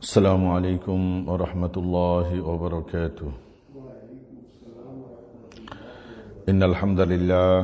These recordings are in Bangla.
السلام عليكم ورحمة الله وبركاته. إن الحمد لله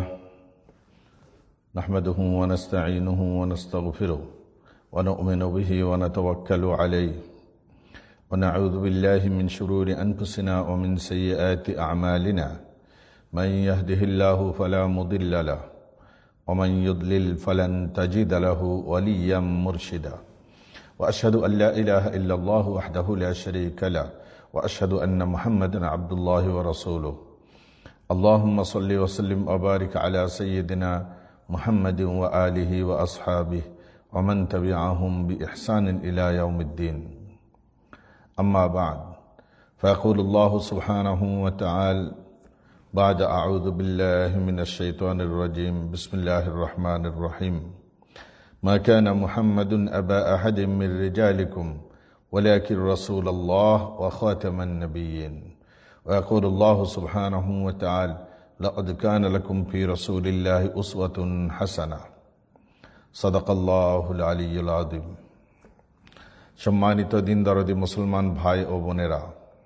نحمده ونستعينه ونستغفره ونؤمن به ونتوكل عليه ونعوذ بالله من شرور أنفسنا ومن سيئات أعمالنا من يهده الله فلا مضل له ومن يضلل فلن تجد له وليا مرشدا وأشهد أن لا إله إلا الله وحده لا شريك له وأشهد أن محمدا عبد الله ورسوله. اللهم صل وسلم وبارك على سيدنا محمد وآله وأصحابه ومن تبعهم بإحسان إلى يوم الدين. أما بعد، فيقول الله سبحانه وتعالى بعد أعوذ بالله من الشيطان الرجيم بسم الله الرحمن الرحيم. ما كان محمد أبا أحد من رجالكم ولكن رسول الله وخاتم النبيين. ويقول الله سبحانه وتعالى لقد كان لكم في رسول الله أسوة حسنة. صدق الله العلي العظيم. সম্মানিত দিনদরদি মুসলমান ভাই ও বোনেরা,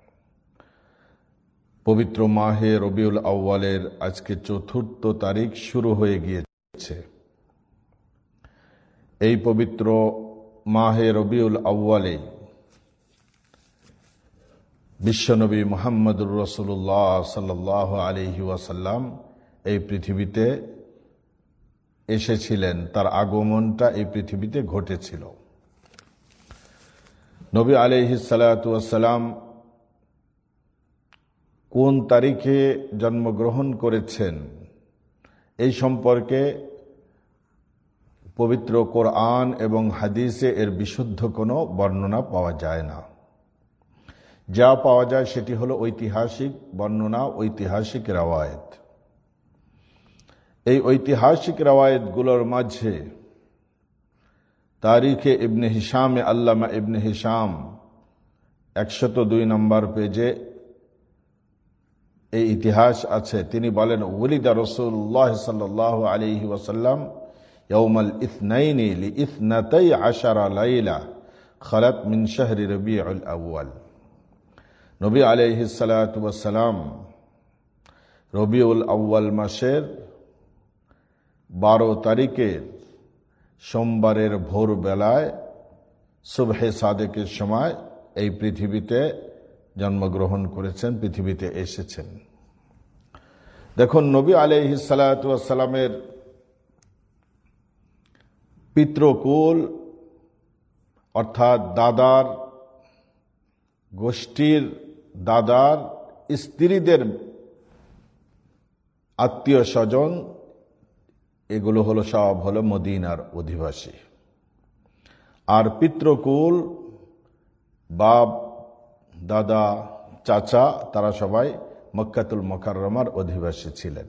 পবিত্র মাহে রবিউল আউয়ালের আজকে ৪র্থ তারিখ শুরু হয়ে গিয়েছে। এই পবিত্র মাহে রবিউল আউয়ালে বিশ্বনবী মুহাম্মদুর রাসূলুল্লাহ সাল্লাল্লাহু আলাইহি ওয়াসাল্লাম এই পৃথিবীতে এসেছিলেন। তার আগমনটা এই পৃথিবীতে ঘটেছিল। নবী আলাইহিস সালাতু ওয়াস সালাম কোন তারিখে জন্মগ্রহণ করেছেন এই সম্পর্কে পবিত্র কোরআন এবং হাদিসে এর বিশুদ্ধ কোনো বর্ণনা পাওয়া যায় না। যা পাওয়া যায় সেটি হলো ঐতিহাসিক বর্ণনা, ঐতিহাসিক রওয়ায়েত। এই ঐতিহাসিক রওয়ায়েতগুলোর মাঝে তারিখে ইবনে হিশামে আল্লামা ইবনে হিশাম ১০২ নম্বর পেজে এই ইতিহাস আছে। তিনি বলেন, ওয়ালিদা রাসূলুল্লাহ সাল্লাল্লাহু আলাইহি ওয়াসাল্লাম ইয়াউমাল ইথনাইনি লিইথনাতাই আশারা লাইলা খালাত মিন শাহরি রবিউল আউয়াল। নবী আলাইহিস সালাতু ওয়াস সালাম রবিউল আউয়াল মাসের ১২ তারিখের সোমবারের ভোরবেলায় সুবহে সাদেকের সময় এই পৃথিবীতে জন্মগ্রহণ করেছেন, পৃথিবীতে এসেছেন। দেখুন, নবী আলাইহিস সালাতু ওয়াস সালামের পিতৃকুল অর্থাৎ দাদার গোষ্ঠীর দাদার স্ত্রীদের আত্মীয় স্বজন এগুলো সব হলো মদিনার অধিবাসী। আর পিতৃকুল বাপ, দাদা, চাচা তারা সবাই মক্কাতুল মুকাররমার অধিবাসী ছিলেন।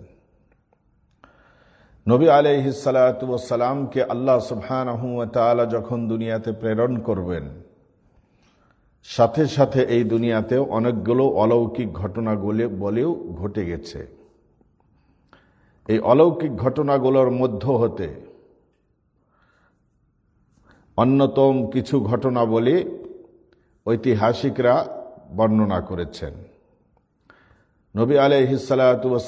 নবী আলাইহিস সালাতু ওয়াস সালামকে আল্লাহ সুবহানাহু ওয়া তাআলা যখন দুনিয়াতে প্রেরণ করবেন, সাথে সাথে এই দুনিয়াতেও অনেকগুলো অলৌকিক ঘটনাগুলো বলেও ঘটে গেছে। এই অলৌকিক ঘটনাগুলোর মধ্য হতে অন্যতম কিছু ঘটনা বলে ঐতিহাসিকরা বর্ণনা করেছেন। নবী আলাইহিস সালাতু ওয়াস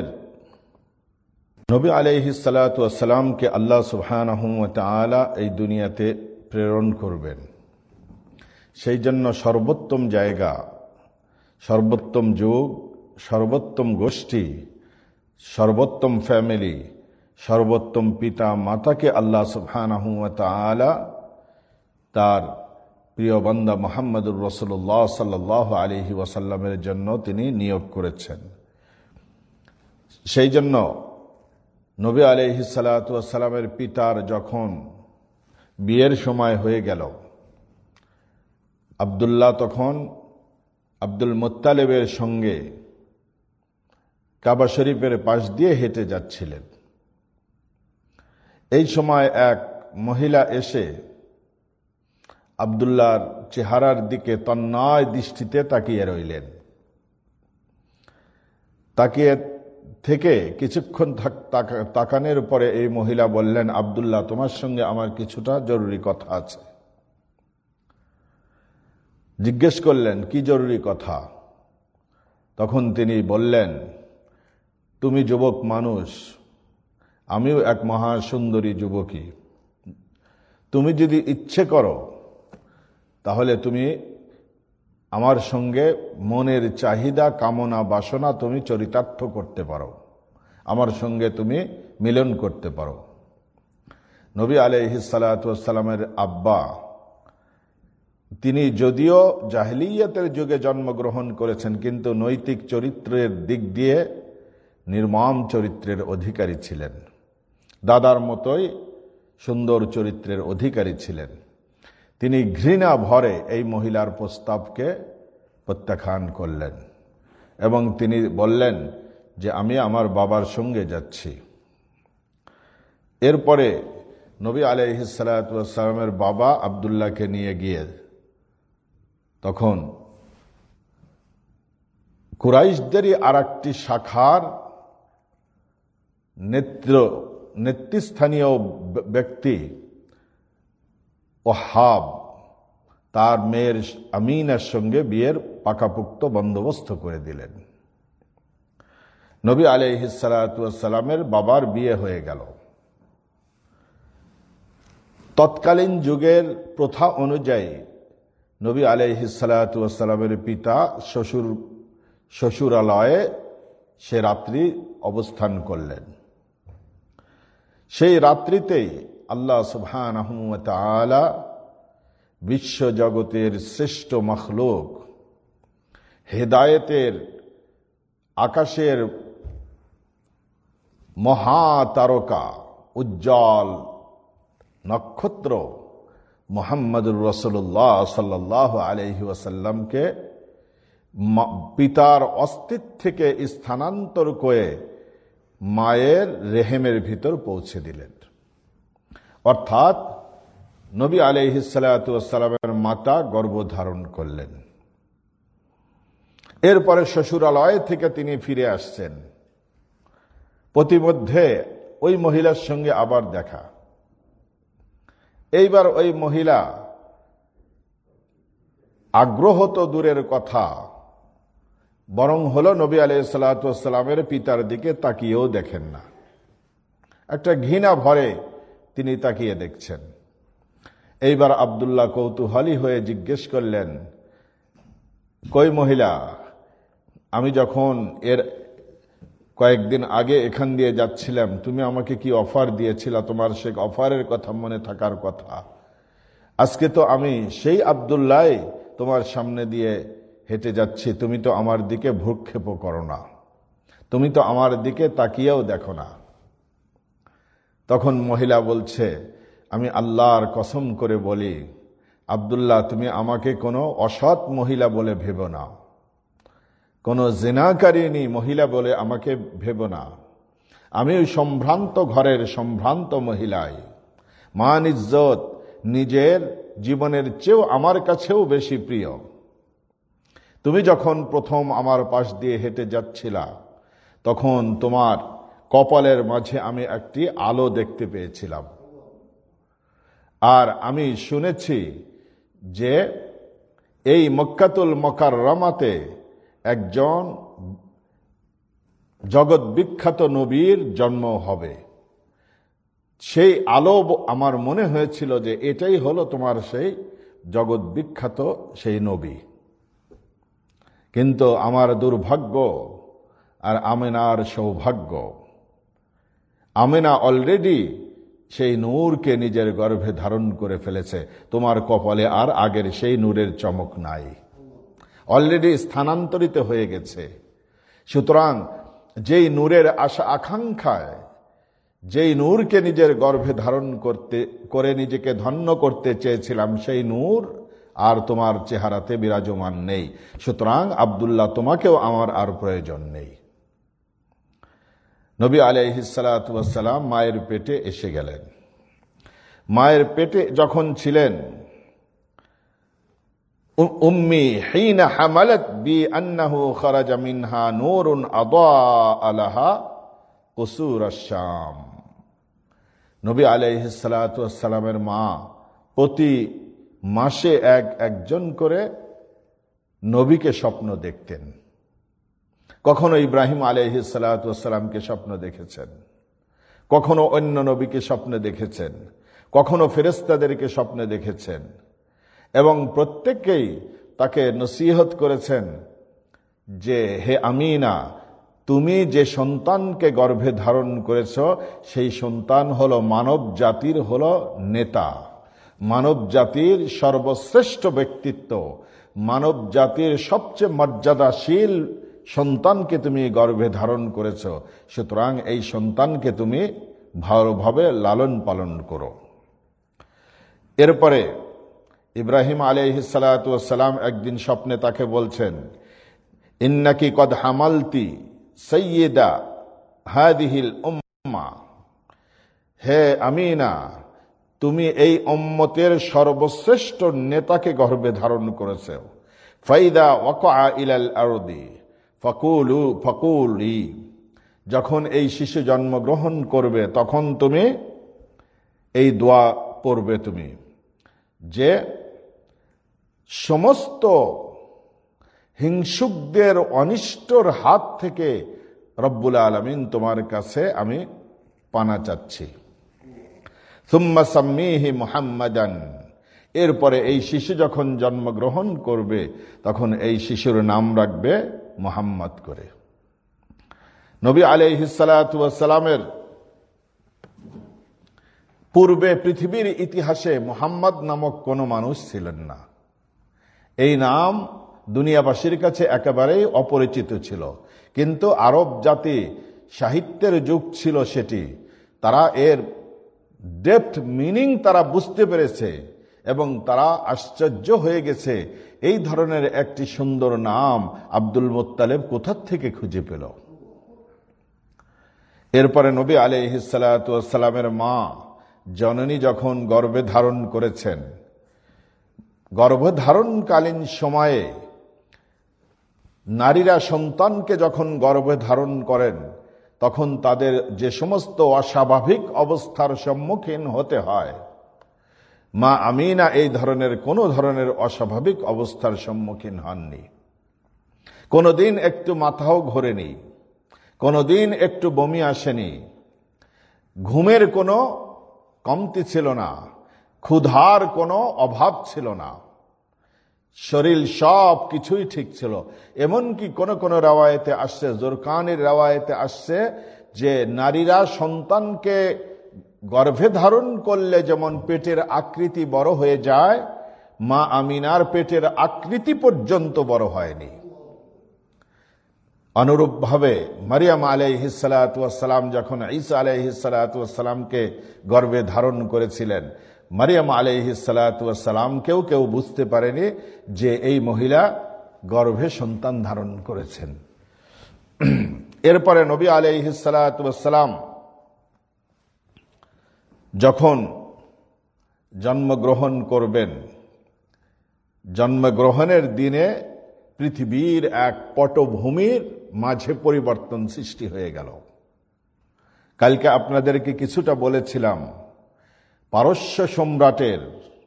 সালামকে আল্লাহ সুবহানাহু ওয়া তাআলা এই দুনিয়াতে প্রেরণ করবেন। সেই জন্য সর্বোত্তম জায়গা, সর্বোত্তম যুগ, সর্বোত্তম গোষ্ঠী, সর্বোত্তম ফ্যামিলি, সর্বোত্তম পিতা মাতাকে আল্লাহ সুবহানাহু ওয়া তাআলা তার প্রিয় বান্দা মুহাম্মদুর রাসূলুল্লাহ সাল্লাল্লাহু আলাইহি ওয়াসাল্লামের জন্য তিনি নিয়োগ করেছেন। সেই জন্য নবী আলাইহিস সালাতু ওয়াস সালামের পিতার যখন বিয়ের সময় হয়ে গেল, আব্দুল্লাহ তখন আব্দুল মুত্তালিবের সঙ্গে কাবা শরীফের পাশ দিয়ে হেঁটে যাচ্ছিলেন। এই সময় এক মহিলা এসে আব্দুল্লাহর চেহারার দিকে তন্ময় দৃষ্টিতে তাকিয়ে রইলেন। তাকিয়ে থেকে কিছুক্ষণ তাকানোর পরে এই মহিলা বললেন, আব্দুল্লাহ, তোমার সঙ্গে আমার কিছুটা জরুরি কথা আছে। জিজ্ঞেস করলেন, কি জরুরি কথা? তখন তিনি বললেন, তুমি যুবক মানুষ, আমিও এক মহাসুন্দরী যুবতী। তুমি যদি ইচ্ছে করো তাহলে তুমি আমার সঙ্গে মনের চাহিদা, কামনা, বাসনা তুমি চরিতার্থ করতে পারো, আমার সঙ্গে তুমি মিলন করতে পারো। নবী আলাইহিস সালাতু ওয়াস সালামের আব্বা, তিনি যদিও জাহেলিয়াতের যুগে জন্মগ্রহণ করেছেন, কিন্তু নৈতিক চরিত্রের দিক দিয়ে নির্মম চরিত্রের অধিকারী ছিলেন। দাদার মতোই সুন্দর চরিত্রের অধিকারী ছিলেন। তিনি ঘৃণা ভরে এই মহিলার প্রস্তাবকে প্রত্যাখ্যান করলেন এবং তিনি বললেন যে আমি আমার বাবার সঙ্গে যাচ্ছি। এরপরে নবী আলাইহিস সালাতু ওয়াস সালামের বাবা আব্দুল্লাহকে নিয়ে গিয়ে তখন কুরাইশদেরই আরেকটি শাখার নেতৃস্থানীয় ব্যক্তি ওহাব তার মেয়ের আমিনার সঙ্গে বিয়ের পাকাপোক্ত বন্দোবস্ত করে দিলেন। নবী আলাইহিস সালাতু ওয়াস সালামের বাবার বিয়ে হয়ে গেল। তৎকালীন যুগের প্রথা অনুযায়ী নবী আলাইহিস সালাতু ওয়াস সালামের পিতা শ্বশুরালয়ে সে রাত্রি অবস্থান করলেন। সেই রাত্রিতেই আল্লাহ সুবহানাহু ওয়া তাআলা বিশ্বজগতের শ্রেষ্ঠ মখলুক, হেদায়েতের আকাশের মহাতারকা, উজ্জ্বল নক্ষত্র মুহাম্মদুর রাসূলুল্লাহ সাল্লাল্লাহু আলাইহি ওয়াসাল্লামকে পিতার অস্তিত্ব থেকে স্থানান্তর করে মায়ের রেহেমের ভিতর পৌঁছে দিলেন। অর্থাৎ নবী আলাইহিস সালাতু ওয়াস সালামের মাতা গর্ভধারণ করলেন। এরপরে শ্বশুরালয় থেকে তিনি ফিরে আসছেন। প্রতিমধ্যে ওই মহিলার সঙ্গে আবার দেখা। এইবার ওই মহিলা আগ্রহ তো দূরের কথা, বরং হলো নবী আলাইহিস সালাতু ওয়াস সালামের পিতার দিকে তাকিয়েও দেখেন না। একটা ঘৃণা ভরে তিনি তাকিয়ে দেখছেন। এইবার আব্দুল্লাহ কৌতূহলী হয়ে জিজ্ঞেস করলেন, কই মহিলা, আমি যখন এর কয়েকদিন আগে এখান দিয়ে যাচ্ছিলাম, তুমি আমাকে কি অফার দিয়েছিলা? তোমার সে অফারের কথা মনে থাকার কথা। আজকে তো আমি সেই আব্দুল্লাহ তোমার সামনে দিয়ে হেঁটে যাচ্ছি, তুমি তো আমার দিকে ভ্রুক্ষেপও করো না, তুমি তো আমার দিকে তাকিয়েও দেখো না। তখন মহিলা বলছে, আমি আল্লাহর কসম করে বলি আব্দুল্লাহ, তুমি আমাকে কোনো অসৎ মহিলা বলে ভেবো না, কোনো জিনাকারিনী মহিলা বলে আমাকে ভেবো না। আমি ওই সম্ভ্রান্ত ঘরের সম্ভ্রান্ত মহিলাই। মান ইজ্জত নিজের জীবনের চেয়েও আমার কাছেও বেশি প্রিয়। তুমি যখন প্রথম আমার পাশ দিয়ে হেঁটে যাচ্ছিলা, তখন তোমার কপালের মাঝে আমি একটি আলো দেখতে পেয়েছিলাম। আর আমি শুনেছি যে এই মক্কাতুল মুকাররমাতে একজন জগৎ বিখ্যাত নবীর জন্ম হবে। সেই আলো আমার মনে হয়েছিল যে এটাই হলো তোমার সেই জগৎ বিখ্যাত সেই নবী। কিন্তু আমার দুর্ভাগ্য আর আমেনার সৌভাগ্য, আমেনা অলরেডি সেই নূরকে নিজের গর্ভে ধারণ করে ফেলেছে। তোমার কপালে আর আগের সেই নূরের চমক নাই, অলরেডি স্থানান্তরিত হয়ে গেছে। সুতরাং যেই নূরের আশা আকাঙ্ক্ষায়, যেই নূরকে নিজের গর্ভে ধারণ করে নিজেকে ধন্য করতে চেয়েছিলাম, সেই নূর আর তোমার চেহারাতে বিরাজমান নেই। সুতরাং আব্দুল্লাহ, তোমাকেও আমার আর প্রয়োজন নেই। নবী আলাইহিস সালাতু ওয়াস সালাম মায়ের পেটে এসে গেলেন। মায়ের পেটে যখন ছিলেন, উম্মি হিনা হামালাত বি আন্নাহু খারাজা মিনহা নূরুন আদাআ লাহা কুসুর আশ-শাম। নবী আলাইহিস সালাতু ওয়াস সালামের মা প্রতি মাসে একজন করে নবীকে স্বপ্ন দেখতেন। কখনো ইব্রাহিম আলাইহিস সালাতু ওয়াস সালামকে স্বপ্ন দেখেছেন, কখনো অন্য নবীকে স্বপ্নে দেখেছেন, কখনো ফেরেশতাদেরকে স্বপ্নে দেখেছেন, এবং প্রত্যেককেই তাকে নসিহত করেছেন যে হে আমিনা, তুমি যে সন্তানকে গর্ভে ধারণ করেছ সেই সন্তান হলো মানব জাতির হলো নেতা, মানব জাতির সর্বশ্রেষ্ঠ ব্যক্তিত্ব, মানব জাতির সবচেয়ে মর্যাদাশীল সন্তানকে তুমি গর্ভে ধারণ করেছ। সুতরাং এই সন্তানকে তুমি ভালোভাবে লালন পালন করো। এরপরে ইব্রাহিম আলাইহিস সালাতু ওয়াস সালাম একদিন স্বপ্নে তাকে বলছেন, ইন্নাকি কদ হামালতি সাইয়্যিদা হাদিহিল উম্মাহ, হে আমিনা, তুমি এই উম্মতের সর্বশ্রেষ্ঠ নেতাকে গর্ভে ধারণ করেছ। ফাইদা ওয়াকা ইলাল আরদি ফাকুলি, যখন এই শিশু জন্মগ্রহণ করবে তখন তুমি এই দোয়া পড়বে, তুমি যে সমস্ত হিংসুকদের অনিষ্টর হাত থেকে রব্বুল আলামিন তোমার কাছে আমি পানা চাচ্ছি। সুম্মা সাম্মিহি মুহাম্মাদান, এরপরে এই শিশু যখন জন্মগ্রহণ করবে তখন এই শিশুর নাম রাখবে মুহাম্মদ করে। নবী আলাইহিস সালাতু ওয়াস সালামের পূর্বে পৃথিবীর ইতিহাসে মুহাম্মদ নামক কোনো মানুষ ছিলেন না। এই নাম দুনিয়াবাসীর কাছে একেবারেই অপরিচিত ছিল, কিন্তু আরব জাতি সাহিত্যের যুগ ছিল সেটি, তারা এর ডেপথ মিনিং তারা বুঝতে পেরেছে এবং তারা আশ্চর্য হয়ে গেছে এই ধরনের একটি সুন্দর নাম আব্দুল মুত্তালিব কোথা থেকে খুঁজে পেল। এরপরে নবী আলাইহিস সালাতু ওয়াস সালামের মা জননী যখন গর্ভে ধারণ করেছেন, গর্ভধারণকালীন সময়ে নারীরা সন্তানকে যখন গর্ভে ধারণ করেন তখন তাদের যে সমস্ত অস্বাভাবিক অবস্থার সম্মুখীন হতে হয়, মা আমিনা এই ধরনের কোনো ধরনের অস্বাভাবিক অবস্থার সম্মুখীন হননি। কোনোদিন একটু মাথাও ঘোরেনি, কোনোদিন একটু বমি আসেনি, ঘুমের কোনো কমতি ছিল না, ক্ষুধার কোনো অভাব ছিল না, শরীর সব কিছুই ঠিক ছিল। এমনকি কোন কোন রাওয়ায়েতে আসছে, জোরকানির রাওয়ায়েতে আসছে যে নারীরা সন্তানকে গর্ভে ধারণ করলে যেমন পেটের আকৃতি বড় হয়ে যায়, মা আমিনার পেটের আকৃতি পর্যন্ত বড় হয়নি। অনুরূপভাবে মারিয়াম আলাইহিস সালাতু ওয়াস সালাম যখন ঈসা আলাইহিস সালাতু ওয়াস সালামকে গর্ভে ধারণ করেছিলেন, মারিয়াম আলাইহিস সালাতু ওয়াস সালামকেও কেউ বুঝতে পারেনি যে এই মহিলা গর্ভে সন্তান ধারণ করেছেন। এরপরে নবী আলাইহিস সালাতু ওয়াস সালাম যখন জন্মগ্রহণ করবেন, জন্মগ্রহণের দিনে পৃথিবীর এক পটভূমির মাঝে পরিবর্তন সৃষ্টি হয়ে গেল। কালকে আপনাদেরকে কিছুটা বলেছিলাম, পারস্য সম্রাটের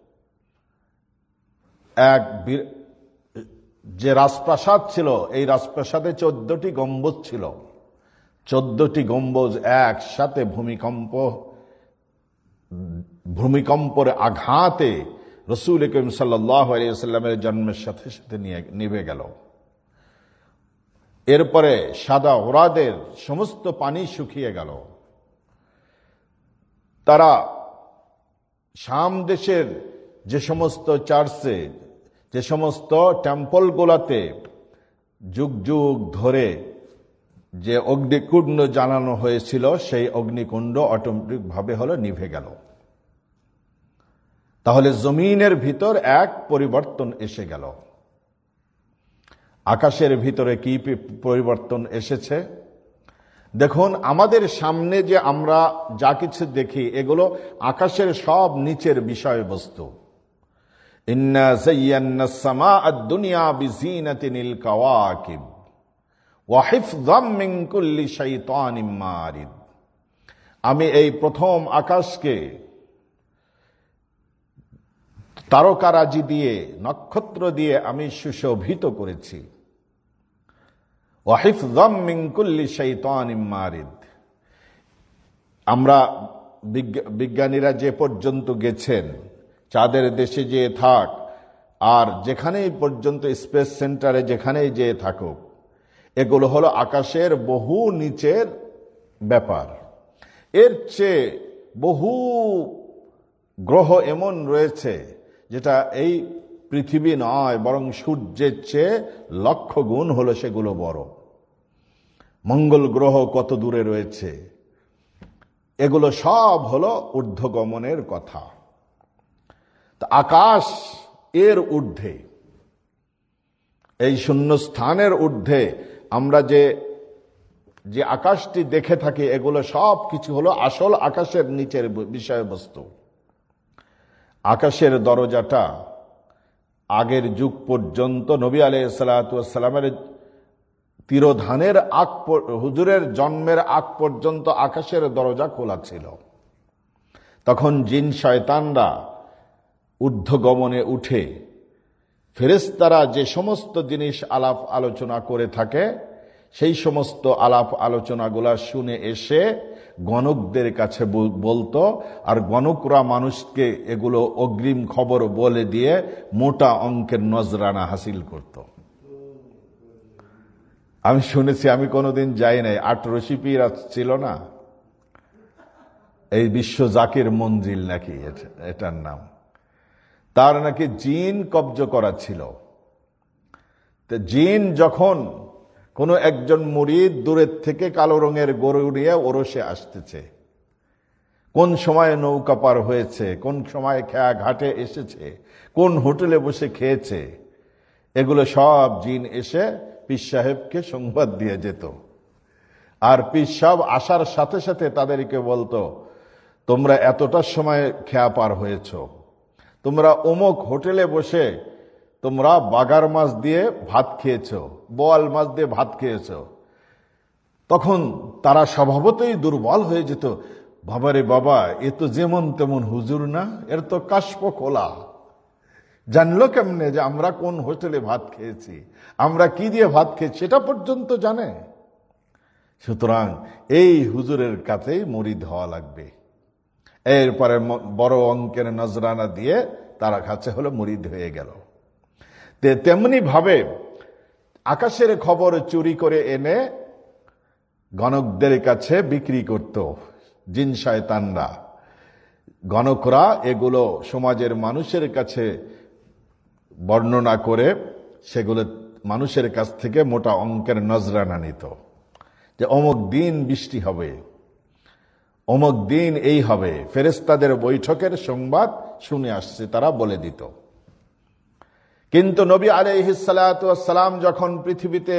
এক যে রাজপ্রাসাদ ছিল, এই রাজপ্রাসাদে 14টি গম্বুজ ছিল। 14টি গম্বুজ একসাথে ভূমিকম্পের আঘাতে রাসূল করিম সাল্লাল্লাহু আলাইহি ওয়াসাল্লামের জন্মের সাথে সাথে নিভে গেল। এরপরে সাদা ওরাদের সমস্ত পানি শুকিয়ে গেল। তারা শাম দেশের যে সমস্ত চার্চে, যে সমস্ত টেম্পলগুলোতে যুগ যুগ ধরে যে অগ্নিকুণ্ড জ্বালানো হয়েছিল, সেই অগ্নিকুণ্ড অটোমেটিক ভাবে হলো নিভে গেল। তাহলে জমিনের ভিতর এক পরিবর্তন এসে গেল। আকাশের ভিতরে কি পরিবর্তন এসেছে দেখুন। আমাদের সামনে যে আমরা যা কিছু দেখি, এগুলো আকাশের সব নিচের বিষয়বস্তু। ইন্না যায়্যানাস সামাআদ দুনিয়া বিযিনাতিনিল কাওয়াকিব ওয়া হিফযাম মিন কুল্লি শাইতানিম মারিদ। আমি এই প্রথম আকাশকে তারকারাজি দিয়ে, নক্ষত্র দিয়ে আমি সুশোভিত করেছি। ওয়া হিফযাম মিন কুল্লি শাইতানিম মারিদ। আমরা বিজ্ঞানীরা যে পর্যন্ত গেছেন, চাঁদের দেশে যেয়ে থাক আর যেখানেই পর্যন্ত স্পেস সেন্টারে যেখানেই যেয়ে থাকুক, এগুলো হলো আকাশের বহু নিচের ব্যাপার। এর চেয়ে বহু গ্রহ এমন রয়েছে যেটা এই পৃথিবী নয়, বরং সূর্যের চেয়ে লক্ষ গুণ হলো সেগুলো বড়। মঙ্গল গ্রহ কত দূরে রয়েছে, এগুলো সব হলো ঊর্ধ্বগমনের কথা। তা আকাশ এর ঊর্ধ্বে, এই শূন্যস্থানের ঊর্ধ্বে আমরা যে আকাশটি দেখে থাকি, এগুলো সব কিছু হলো আসল আকাশের নিচের বিষয়বস্তু। আকাশের দরজাটা আগের যুগ পর্যন্ত নবী আলাইহিসসালাতু ওয়াসসালামের তিরোধানের হুজুরের জন্মের আগ পর্যন্ত আকাশের দরজা খোলা ছিল। তখন জিন শয়তানরা ঊর্ধ্বগমনে উঠে ফেরেশতারা যে সমস্ত জিনিস আলাপ আলোচনা করে থাকে, সেই সমস্ত আলাপ আলোচনাগুলা শুনে এসে গণকদের কাছে বলতো, আর গণকরা মানুষকে এগুলো অগ্রিম খবর বলে দিয়ে মোটা অঙ্কের নজরানা হাসিল করত। আমি শুনেছি, আমি কোনোদিন যাই নাই, 18 পীর ছিল না, এই বিশ্ব জাকির মঞ্জিল নাকি এটার নাম, তার নাকি জিন কব্জ করা ছিল। তো জিন যখন কোনো একজন মুরিদ দূরের থেকে কালো রঙের গরু নিয়ে ওরসে আসতেছে, কোন সময় নৌকা পার হয়েছে, কোন সময় খেয়া ঘাটে এসেছে, কোন হোটেলে বসে খেয়েছে, এগুলো সব জিন এসে পীর সাহেবকে সংবাদ দিয়ে যেত। আর পীর সাহেব আসার সাথে সাথে তাদেরকে বলতো, তোমরা এতটার সময় খেয়া পার হয়েছ, তোমরা অমুক হোটেলে বসে তোমরা বাগার মাছ দিয়ে ভাত খেয়েছ, বোয়াল মাছ দিয়ে ভাত খেয়েছ। তখন তারা স্বভাবতই দুর্বল হয়ে যেত, বাবারে বাবা, এ তো যেমন তেমন হুজুর না, এর তো কাশপ খোলা, জানলো কেমনে যে আমরা কোন হোটেলে ভাত খেয়েছি, আমরা কি দিয়ে ভাত খেয়েছি সেটা পর্যন্ত জানে। সুতরাং এই হুজুরের কাছেই মুরিদ হওয়া লাগবে। এরপরে বড় অঙ্কের নজরানা দিয়ে তারা কাছে হলো মুরিদ হয়ে গেল। তেমনি ভাবে আকাশের খবর চুরি করে এনে গণকদের কাছে বিক্রি করত জিন শয়তানরা। গণকরা এগুলো সমাজের মানুষের কাছে বর্ণনা করে সেগুলো মানুষের কাছ থেকে মোটা অঙ্কের নজরানা নিত, যে অমুক দিন বৃষ্টি হবে, অমুক দিন এই হবে। ফেরেশতাদের বৈঠকের সংবাদ শুনে আসছে, তারা বলে দিত। কিন্তু নবী আলাইহিসসালাতু ওয়াসসালাম যখন পৃথিবীতে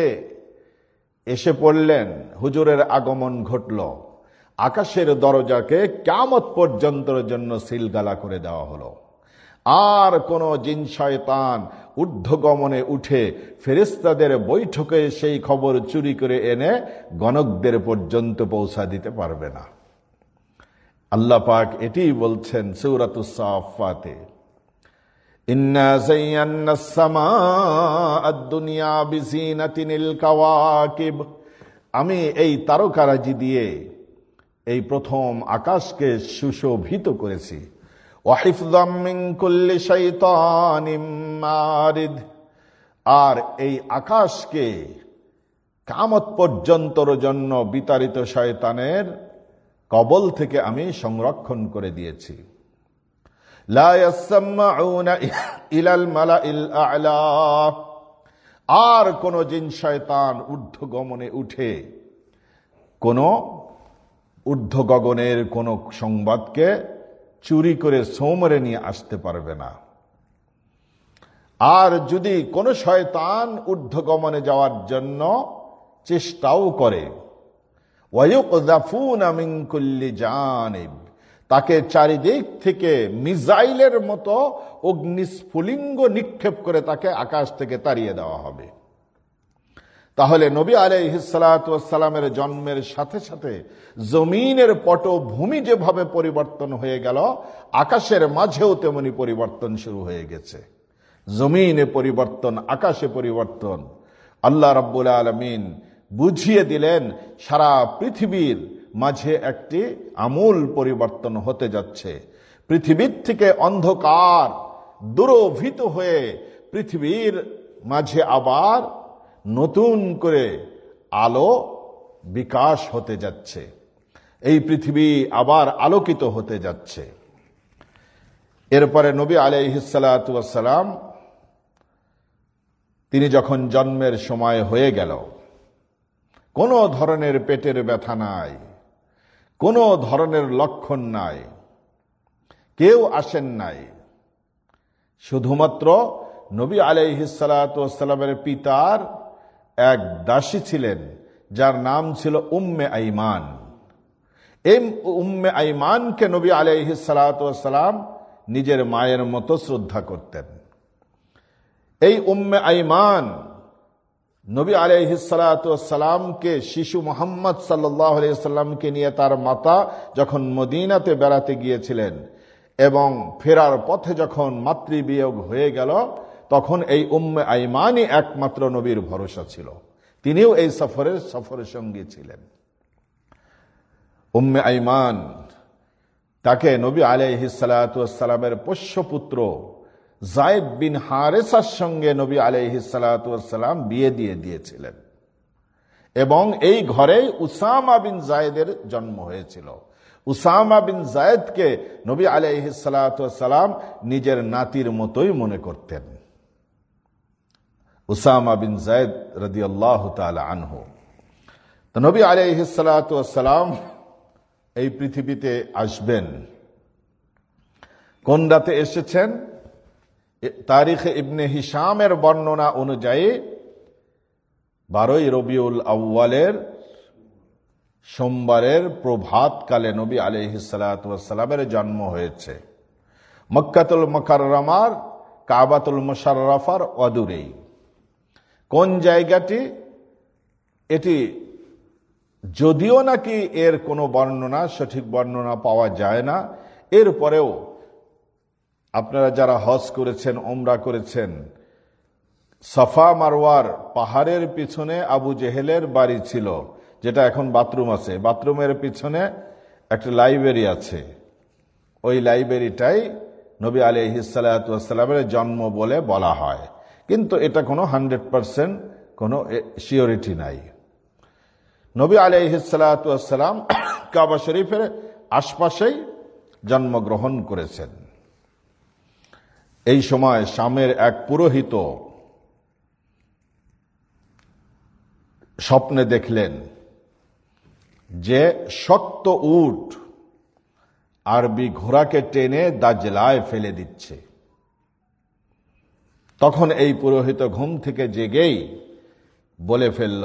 এসে পড়লেন, হুজুরের আগমন ঘটল, আকাশের দরজাকে কিয়ামত পর্যন্তের জন্য সিলগালা করে দেওয়া হলো। আর কোন জিন শয়তান ঊর্ধ্বগমনে উঠে ফেরেশতাদের বৈঠকে সেই খবর চুরি করে এনে গণকদের পর্যন্ত পৌঁছা দিতে পারবে না। আল্লাহ পাক এটি বলছেন সূরাতুস সাফফাতে, ইন্না যায়্যানাস সামাআদ দুনিয়া বিজিনাতিনিল কাওয়াকিব। আমি এই তারকারাজি দিয়ে এই প্রথম আকাশকে সুশোভিত করেছি। ওয়া হিফযাম মিন কুল্লি শাইতানিম মারিদ। আর এই আকাশকে কিয়ামত পর্যন্তর জন্য বিতাড়িত শয়তানের কবল থেকে আমি সংরক্ষণ করে দিয়েছি। লা ইয়াসমাউনা ইলাল মালাইল আ'লা। আর কোন জিন শয়তান ঊর্ধ্বগমনে উঠে কোন ঊর্ধ্বগগনের কোন সংবাদকে চুরি করে সোমরে নিয়ে আসতে পারবে না। আর যদি কোন শয়তান ঊর্ধ্বগমনে যাওয়ার জন্য চেষ্টাও করে, ওয়ায়ুকযাফুনা মিন কুল্লি জানিব, তাকে চারিদিক থেকে মিসাইলের মতো অগ্নিস্ফুলিঙ্গ নিক্ষেপ করে তাকে আকাশ থেকে তাড়িয়ে দেওয়া হবে। তাহলে নবী আলাইহিস সালাতু ওয়াস সালামের জন্মের সাথে সাথে জমিনের পটভূমি যেভাবে পরিবর্তন হয়ে গেল, আকাশের মাঝেও তেমনি পরিবর্তন শুরু হয়ে গেছে। জমিনে পরিবর্তন, আকাশে পরিবর্তন। আল্লাহ রাব্বুল আলামিন বুঝিয়ে দিলেন সারা পৃথিবীর মাঝে একটি আমূল পরিবর্তন হতে যাচ্ছে। পৃথিবীর থেকে অন্ধকার দূরভূত হয়ে পৃথিবীর মাঝে আবার নতুন করে আলো বিকাশ হতে যাচ্ছে। এই পৃথিবী আবার আলোকিত হতে যাচ্ছে। এরপরে নবী আলাইহিস সালাতু ওয়াস সালাম তিনি যখন জন্মের সময় হয়ে গেল, কোনো ধরনের পেটের ব্যথা নাই, কোনো ধরনের লক্ষণ নাই, কেউ আসেন নাই। শুধুমাত্র নবী আলাইহিস সালাতু ওয়াস সালামের পিতার এক দাসী ছিলেন যার নাম ছিল উম্মে আইমান। এই উম্মে আইমানকে নবী আলাইহিস সালাতু ওয়াস সালাম নিজের মায়ের মতো শ্রদ্ধা করতেন। এই উম্মে আইমান নবী আলাইহিস সালাতু ওয়াস সালামকে, শিশু মুহাম্মদ সাল্লাল্লাহু আলাইহি সাল্লামকে নিয়ে তার মাতা যখন মদিনাতে বেড়াতে গিয়েছিলেন এবং ফেরার পথে যখন মাতৃবিয়োগ হয়ে গেল, তখন এই উম্মে আইমানই একমাত্র নবীর ভরসা ছিল। তিনিও এই সফরের সঙ্গী ছিলেন। উম্মে আইমান তাকে নবী আলাইহিস সালাতু ওয়াস সালামের পোষ্যপুত্র যায়েদ বিন হারেসার সঙ্গে নবী আলাইহিস সালাতু ওয়াস সালাম বিয়ে দিয়ে দিয়েছিলেন এবং এই ঘরেই উসামা বিন যায়েদের জন্ম হয়েছিল। উসামা বিন যায়েদকে নবী আলাইহিস সালাতু ওয়াস সালাম নিজের নাতির মতোই মনে করতেন। উসামা বিন যায়েদ রাদিয়াল্লাহু তাআলা আনহু। তো নবী আলাইহিস সালাতু ওয়াস সালাম এই পৃথিবীতে আসবেন। কোন রাতে এসেছেন? তারিখে ইবনে হিশামের বর্ণনা অনুযায়ী 12ই রবিউল আউয়ালের সোমবারের প্রভাতকালে নবী আলাইহিস সালাতু ওয়াস সালামের জন্ম হয়েছে। মক্কাতুল মুকাররমার কাবাতুল মুশাররাফার অদূরেই। কোন জায়গাটি? এটি যদিও নাকি এর কোনো বর্ণনা, সঠিক বর্ণনা পাওয়া যায় না, এরপরেও আপনারা যারা হজ করেছেন, ওমরা করেছেন, সাফা মারওয়ার পাহাড়ের পিছনে আবু জেহেলের বাড়ি ছিল, যেটা এখন বাথরুম আছে। বাথরুমের পিছনে একটা লাইব্রেরি আছে। ওই লাইব্রেরিটাই নবী আলাইহিস সালাতু ওয়াস সালামের জন্ম বলে বলা হয়, কিন্তু এটা কোনো 100% কোনো সিওরিটি নাই। নবী আলাইহিস সালাতু ওয়াস সালাম কাবা শরীফের আশপাশেই জন্মগ্রহণ করেছেন। এই সময় শামের এক পুরোহিত স্বপ্নে দেখলেন যে শক্ত উট আরবি ঘোড়াকে টেনে দাজলায় ফেলে দিচ্ছে। তখন এই পুরোহিত ঘুম থেকে জেগেই বলে ফেলল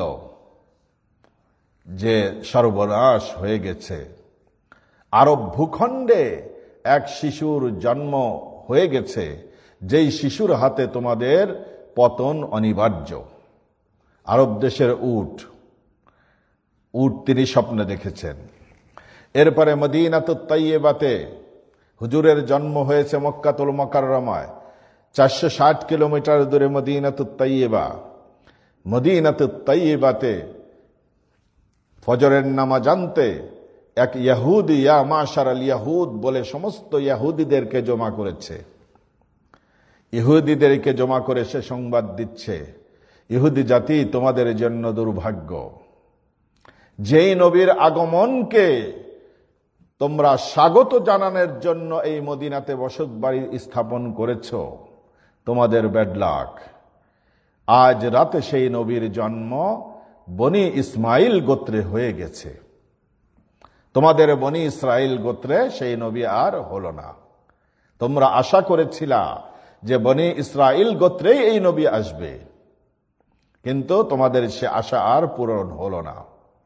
যে সর্বনাশ হয়ে গেছে, আরব ভূখণ্ডে এক শিশুর জন্ম হয়ে গেছে, যেই শিশুর হাতে তোমাদের পতন অনিবার্য। আরব দেশের উট তিনি স্বপ্নে দেখেছেন। এরপরে মদিনাতুত তাইয়্যিবাতে হুজুরের জন্ম হয়েছে মক্কাতুল মুকাররমায়। 460 কিলোমিটার দূরে মদিনাতুত তাইয়্যিবা। মদিনাতুত তাইয়্যিবাতে ফজরের নামাজ আনতে এক ইহুদি, ইয়া মাশার আল ইয়াহুদ বলে সমস্ত ইহুদিদেরকে জমা করেছে। ইহুদিদেরকে জমা করে সে সংবাদ দিচ্ছে, ইহুদি জাতি তোমাদের জন্য দুর্ভাগ্য, যেই নবীর আগমনকে তোমরা স্বাগত জানানোর জন্য এই মদিনাতে বসত বাড়ি স্থাপন করেছ, তোমাদের ব্যাড লাক। আজ রাতে সেই নবীর জন্ম বনি ইসমাইল গোত্রে হয়ে গেছে। তোমাদের বনি ইসরাইল গোত্রে সেই নবী আর হলো না। তোমরা আশা করেছিলা যে বনি ইসরাইল গোত্রেই এই নবী আসবে, কিন্তু তোমাদের সে আশা আর পূরণ হলো না।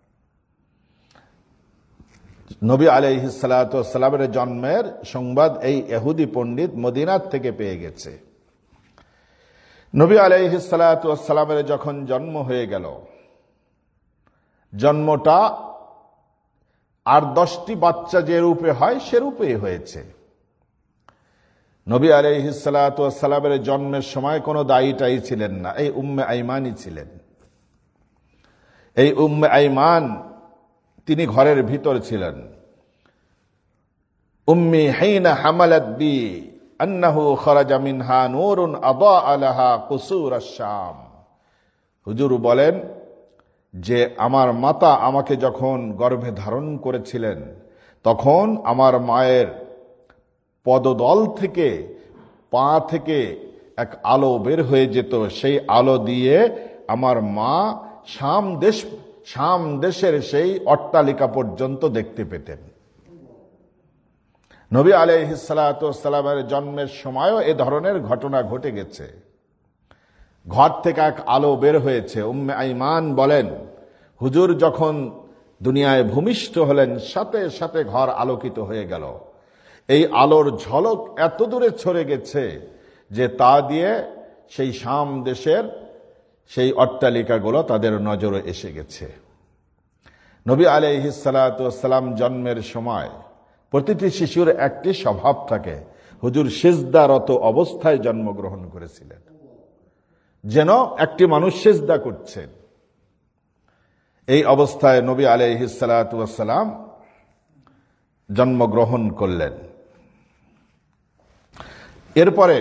নবী আলাইহিস সালাতু ওয়াস সালামের জন্মের সংবাদ এই ইহুদি পণ্ডিত মদিনার থেকে পেয়ে গেছে। নবী আলাইহিস সালাতু ওয়াস সালামের যখন জন্ম হয়ে গেল, জন্মটা আর 10টি বাচ্চা যে রূপে হয় সে রূপেই হয়েছে। নবী আলাইহিস সালাতু ওয়াস সালামের জন্মের সময় কোনো দায়ীটাই ছিলেন না, এই উম্মে আইমানই ছিলেন। এই উম্মে আইমান তিনি ঘরের ভিতর ছিলেন। উম্মি হাইনা হামালাত বি আন্নাহু খারাজা মিনহা নূরুন আদাআ লাহা কুসুর আশ-শাম। হুজুর বলেন যে আমার মাতা আমাকে যখন গর্ভে ধারণ করেছিলেন তখন আমার মায়ের পদদল থেকে, পা থেকে এক আলো বের হয়ে যেত। সেই আলো দিয়ে আমার মা শাম দেশের সেই অট্টালিকা পর্যন্ত দেখতে পেতেন। নবী আলাইহিস সালাতু ওয়াস সালামের জন্মের সময়ও এ ধরনের ঘটনা ঘটে গেছে। ঘর থেকে এক আলো বের হয়েছে। উম্মে আইমান বলেন, হুজুর যখন দুনিয়ায় ভূমিষ্ঠ হলেন সাথে সাথে ঘর আলোকিত হয়ে গেল। এই আলোর ঝলক এত দূরে ছড়ে গেছে যে তা দিয়ে সেই শাম দেশের সেই অট্টালিকাগুলো তাদের নজরে এসে গেছে। নবী আলাইহিস সালাতু ওয়াস সালাম জন্মের সময় প্রতিটি শিশুর একটি স্বভাব থাকে। হুজুর সিজদারত অবস্থায় জন্মগ্রহণ করেছিলেন, যেন একটি মানুষ সিজদা করছেন। এই অবস্থায় নবী আলাইহিস সালাতু ওয়াস সালাম জন্মগ্রহণ করলেন। এরপরে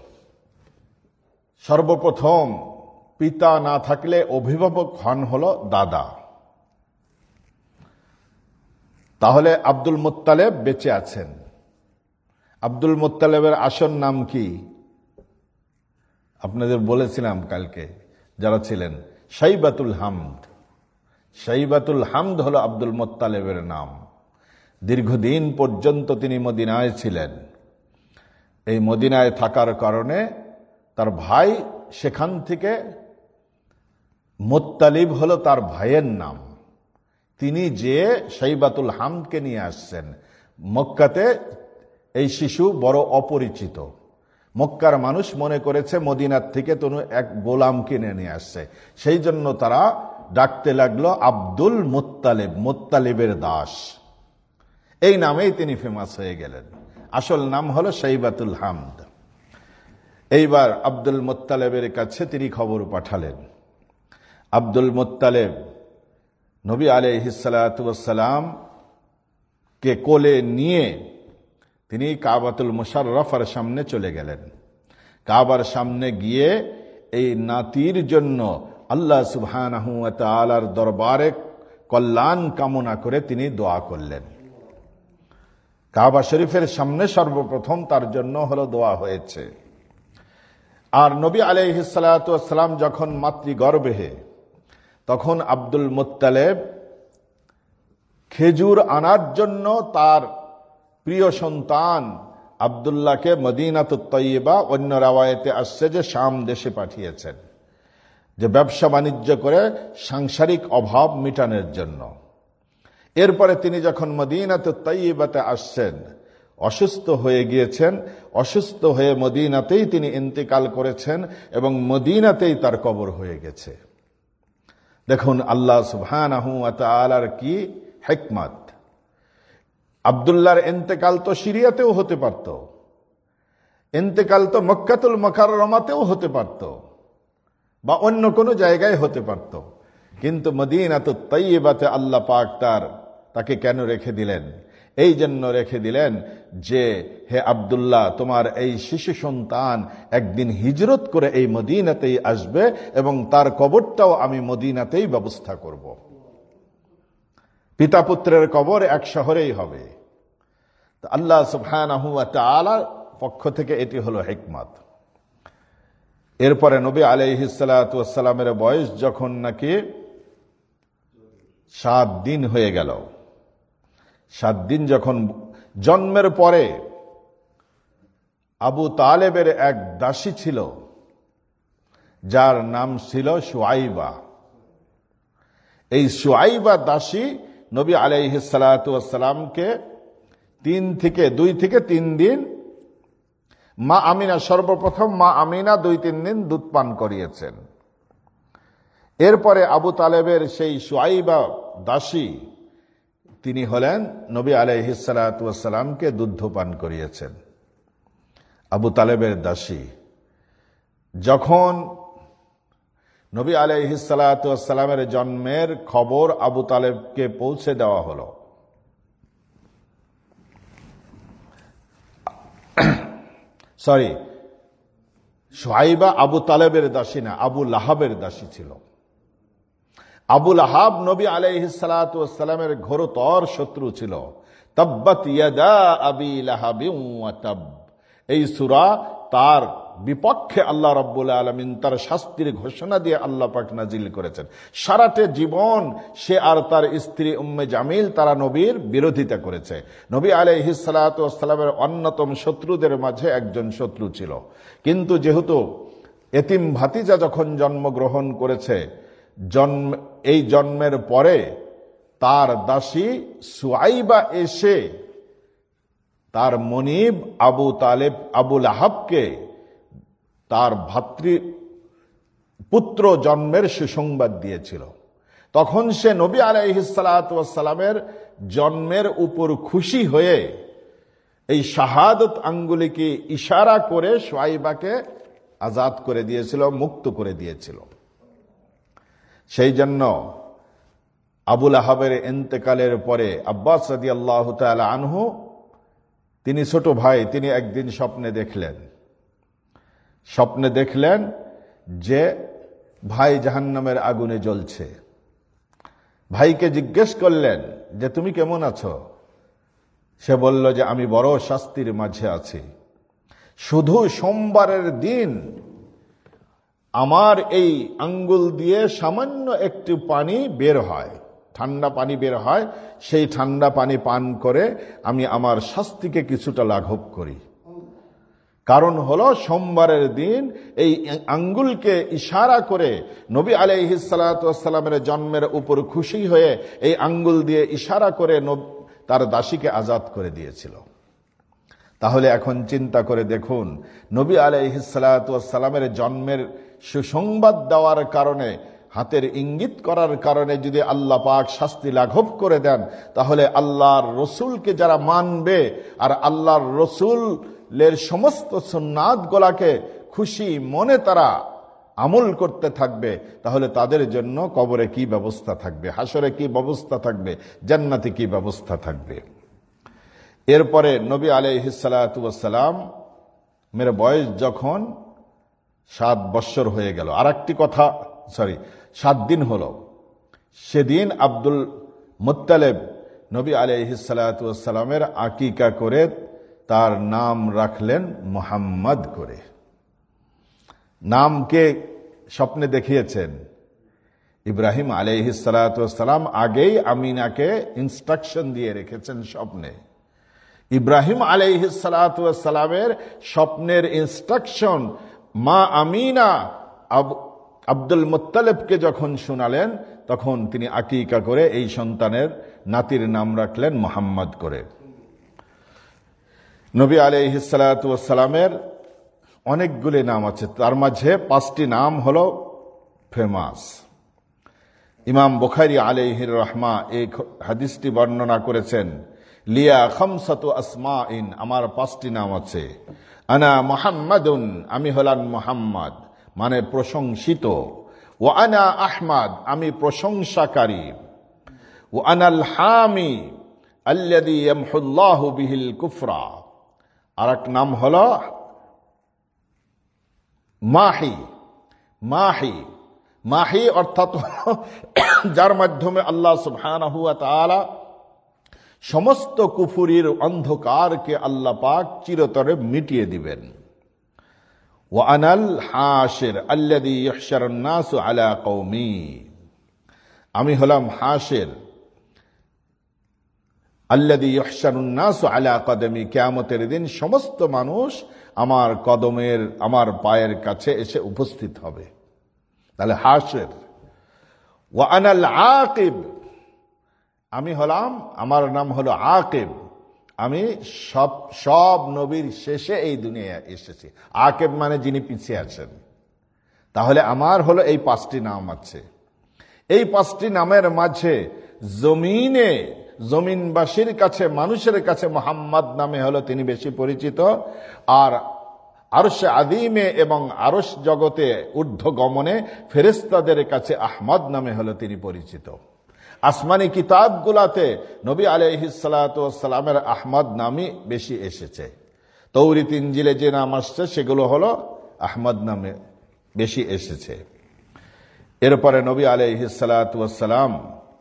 সর্বপ্রথম পিতা না থাকলে অভিভাবক হন হলো দাদা। তাহলে আব্দুল মুত্তালেব বেঁচে আছেন। আব্দুল মুত্তালেবের আসল নাম কি আপনাদের বলেছিলাম কালকে যারা ছিলেন, শাইবাতুল হামদ। শাইবাতুল হামদ হলো আব্দুল মুত্তালেবের নাম। দীর্ঘদিন পর্যন্ত তিনি মদিনায় ছিলেন। এই মদিনায় থাকার কারণে তার ভাই, সেখান থেকে মুত্তালিব হলো তার ভাইয়ের নাম। তিনি যে শাইবাতুল হামদকে নিয়ে আসছেন। মক্কাতে এই শিশু বড় অপরিচিত। মক্কার মানুষ মনে করেছে মদিনার থেকে তনু এক গোলাম কিনে নিয়ে আসছে, সেই জন্য তারা ডাকতে লাগলো আব্দুল মুত্তালিব, মুত্তালিবের দাস। এই নামেই তিনি ফেমাস হয়ে গেলেন। আসল নাম হলো শাইবাতুল হামদ। এইবার আব্দুল মুত্তালিবের কাছে তিনি খবর পাঠালেন। আব্দুল মুত্তালিব নবী আলাইহিস সালাতু ওয়াস সালাম কে কোলে নিয়ে তিনি কাবাতুল মুশাররফার সামনে চলে গেলেন। কাবার সামনে গিয়ে এই নাতির জন্য আল্লাহ সুবহানাহু ওয়া তাআলার দরবারে কল্যাণ কামনা করে তিনি দোয়া করলেন। কাবা শরীফের সামনে সর্বপ্রথম তার জন্য হলো দোয়া হয়েছে। আর নবী আলাইহিস সালাতু ওয়াস সালাম যখন মাতৃগর্ভে, তখন আব্দুল মুত্তালিব খেজুর আনার জন্য তার প্রিয় সন্তান আব্দুল্লাহকে মদিনাতুত তয়্যিবা, অন্য রাওয়ায়াতে আসছে যে শাম দেশে পাঠিয়েছেন, যে ব্যবসা বাণিজ্য করে সাংসারিক অভাব মিটানোর জন্য। এরপরে তিনি যখন মদিনাতুত তয়্যিবাতে আসছেন, অসুস্থ হয়ে গিয়েছেন। অসুস্থ হয়ে মদিনাতেই তিনি ইন্তেকাল করেছেন এবং মদিনাতেই তার কবর হয়ে গেছে। দেখুন আল্লাহ সুবহানাহু ওয়া তাআলার কি হিকমত। আব্দুল্লাহর ইন্তেকাল তো সিরিয়াতেও হতে পারত, ইন্তেকাল তো মক্কাতুল মুকাররমাতেও হতে পারত, বা অন্য কোনো জায়গায় হতে পারত, কিন্তু মদিনাতুত তয়্যিবাতে আল্লাহ পাক তাকে কেন রেখে দিলেন? এই জন্য রেখে দিলেন যে হে আব্দুল্লাহ, তোমার এই শিশু সন্তান একদিন হিজরত করে এই মদিনাতেই আসবে এবং তার কবরটাও আমি মদিনাতেই ব্যবস্থা করব। পিতা পুত্রের কবর এক শহরেই হবে। আল্লাহ সুবহানাহু ওয়া তাআলার পক্ষ থেকে এটি হলো হিকমত। এরপরে নবী আলাইহিস সালাতু ওয়াস সালামের বয়স যখন নাকি 7 দিন হয়ে গেল, 7 দিন যখন জন্মের পরে আবু তালেবের এক দাসী ছিল যার নাম ছিল শুআইবা। এই শুআইবা দাসী নবী আলাইহিস সালাতু ওয়াস সালামকে 2 থেকে 3 দিন মা আমিনা সর্বপ্রথম মা আমিনা 2-3 দিন দুধ পান করিয়েছেন। এরপরে আবু তালেবের সেই সুয়াইবা দাসী, তিনি হলেন নবী আলাইহিস সালাতু ওয়াস সালামকে দুধ পান করিয়েছেন। আবু তালেবের দাসী, যখন নবী আলাইহিস সালাতু ওয়াস সালামের জন্মের খবর আবু তালেবকে পৌঁছে দেওয়া হলো, সুহাইবা আবু তালেবের দাসী না, আবু লাহাবের দাসী ছিল। আবু লাহাব নবী আলাইহিস সালাতু ওয়াস সালামের ঘোরতর শত্রু ছিল। তাব্বাত ইয়াদা আবি লাহাবিন ওয়া তাব, এই সূরা তার বিপক্ষে আল্লাহ রাব্বুল আলামিন তার শাস্তির ঘোষণা দিয়ে আল্লাহ পাক নাজিল করেছেন। সারাটা জীবন সে আর তার স্ত্রী উম্মে জামিল তারা নবীর বিরোধিতা করেছে। নবী আলাইহিস সালাতু ওয়াস সালামের অন্যতম শত্রুদের মাঝে একজন শত্রু ছিল। কিন্তু যেহেতু এতিম ভাতিজা যখন জন্মগ্রহণ করেছে, এই জন্মের পরে তার দাসী সুয়াইবা এসে তার মনিব আবু তালেব আবু লাহাবকে তার পুত্র জন্মের সুসংবাদ দিয়েছিল। তখন সে নবী আলাইহিস সালাতু ওয়াস সালামের জন্মের উপর খুশি হয়ে এই শাহাদত আঙ্গুলিকে ইশারা করে সুয়াইবাকে আজাদ করে দিয়েছিল, মুক্ত করে দিয়েছিল। সেই জন্য আবু লাহাবের ইন্তেকালের পরে আব্বাস রাদিয়াল্লাহু তাআলা আনহু, তিনি ছোট ভাই, তিনি একদিন স্বপ্নে দেখলেন যে ভাই জাহান্নামের আগুনে জ্বলছে। ভাইকে জিজ্ঞেস করলেন যে তুমি কেমন আছো? সে বলল যে আমি বড় শাস্তির মাঝে আছি। শুধু সোমবারের দিন আমার এই আঙ্গুল দিয়ে সামান্য একটু পানি বের হয়, ঠান্ডা পানি বের হয়, সেই ঠান্ডা পানি পান করে আমি আমার শাস্তিকে কিছুটা লাঘব করি। কারণ হলো সোমবারের দিন এই আঙ্গুলকে ইশারা করে নবী আলাইহিস সালাতু ওয়াস সালামের জন্মের উপর খুশি হয়ে এই আঙ্গুল দিয়ে ইশারা করে তার দাসীকে আজাদ করে দিয়েছিল। তাহলে এখন চিন্তা করে দেখুন, নবী আলাইহিস সালাতু ওয়াস সালামের জন্মের সুসংবাদ দেওয়ার কারণে, হাতের ইঙ্গিত করার কারণে যদি আল্লাহ পাক শাস্তি লাঘব করে দেন, তাহলে আল্লাহর রসুলকে যারা মানবে আর আল্লাহর রসুলের সমস্ত সুন্নাত গুলাকে খুশি মনে তারা আমল করতে থাকবে, তাহলে তাদের জন্য কবরে কি ব্যবস্থা থাকবে, হাসরে কি ব্যবস্থা থাকবে, জান্নাতে কি ব্যবস্থা থাকবে। এরপরে নবী আলাইহিস সালাতু ওয়াস সালাম মের বয়স যখন 7 বৎসর হয়ে গেল, আর একটি কথা 7 দিন হলো, সেদিন আব্দুল মুত্তালিব নবী আলাইহিস সালাতু ওয়াস সালামের আকিকা করে তার নাম রাখলেন মুহাম্মদ করে। নামকে স্বপ্নে দেখিয়েছেন ইব্রাহিম আলাইহিস সালাতু ওয়াস সালাম, আগেই আমিনাকে ইনস্ট্রাকশন দিয়ে রেখেছেন স্বপ্নে। ইব্রাহিম আলাইহিস সালাতু ওয়াস সালামের স্বপ্নের ইনস্ট্রাকশন মা আমিনা আব্দুল মুত্তালিবকে যখন শোনালেন, তখন তিনি আকিকা করে এই সন্তানের নাতির নাম রাখলেন মুহাম্মদ করে। নবী আলাইহিস সালাতু ওয়াস সালামের অনেকগুলি নাম আছে, তার মাঝে 5টি নাম হলো ফেমাস। ইমাম বুখারী আলাইহির রাহমা এই হাদিসটি বর্ণনা করেছেন, লিয়া খামসাতু আসমাইন, আমার 5টি নাম আছে। আনা মুহাম্মাদুন, আমি হলাম মুহাম্মদ মানে প্রশংসিত। ওয়া আনা আহমদ, আমি প্রশংসাকারী। ওয়া আনাল হামি আল্লাযী ইয়ামহুল্লাহু বিহিল কুফরা, আর এক নাম হলো মাহি। মাহি মাহি অর্থাৎ যার মাধ্যমে আল্লাহ সুবহানাহু ওয়া তাআলা সমস্ত কুফুরির অন্ধকারকে আল্লাহ পাক চিরতরে মিটিয়ে দিবেন। ওয়া আনাল হাশির আল্লাযী ইহশারুন নাসু আলা কওমি, আমি হলাম হাশির আল্লাযী ইহশারুন নাসু আলা কদমি, কিয়ামতের দিন সমস্ত মানুষ আমার পায়ের কাছে এসে উপস্থিত হবে। তাহলে হাশির। ওয়া আনাল আকিব, আমি হলাম, আমার নাম হলো আকিব। আমি সব নবীর শেষে এই দুনিয়ায় এসেছি। আকেব মানে যিনি পিছিয়ে আছেন। তাহলে আমার হলো এই 5টি নাম আছে। এই 5টি নামের মাঝে জমিনবাসীর কাছে, মানুষের কাছে মুহাম্মদ নামে হলো তিনি বেশি পরিচিত। আর আরশ আদিমে এবং আরশ জগতে ঊর্ধ্বগমনে ফেরেশতাদের কাছে আহমদ নামে হলো তিনি পরিচিত। আসমানি কিতাবগুলাতে নবী আলাইহিস সালাতু ওয়াস সালামের আহমদ নামই বেশি এসেছে। তৌরাত ইনজিলে যে নাম আসছে সেগুলো হলো আহমদ নামে বেশি এসেছে। এরপরে নবী আলাইহিস সালাতু ওয়াস সালাম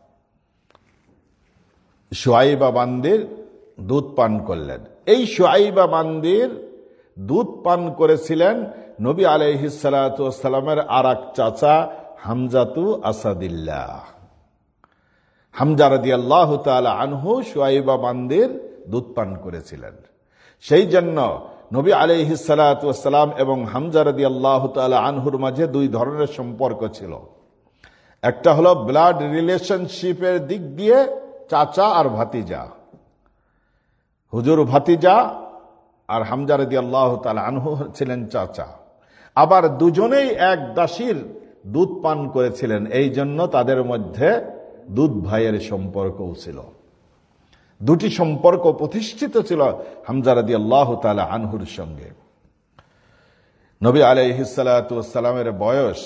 শুআইবা বান্দির দুধ পান করলেন। এই শুআইবা বান্দির দুধ পান করেছিলেন নবী আলাইহিস সালাতু ওয়াস সালামের আরেক চাচা হামজাতু আসাদিল্লাহ। হামজা রাদিয়াল্লাহু তাআলা আনহু শুআইবা বান্দির দুধ পান করেছিলেন। সেই জন্য নবী আলাইহিস সালাতু ওয়াস সালাম এবং হামজা রাদিয়াল্লাহু তাআলা আনহুর মাঝে 2 ধরনের সম্পর্ক ছিল। একটা হলো ব্লাড রিলেশনশিপের দিক দিয়ে চাচা আর ভাতিজা, হুজুর ভাতিজা, আর হামজা রাদিয়াল্লাহু তাআলা আনহু ছিলেন চাচা। আবার দুজনেই এক দাসীর দুধ পান করেছিলেন, এই জন্য তাদের মধ্যে দুধ ভাইয়ের সম্পর্কও ছিল। 2টি সম্পর্ক প্রতিষ্ঠিত ছিল হামজা রাদিয়াল্লাহু তাআলা আনহুর সঙ্গে। নবী আলাইহিস সালাতু ওয়াস সালামের বয়স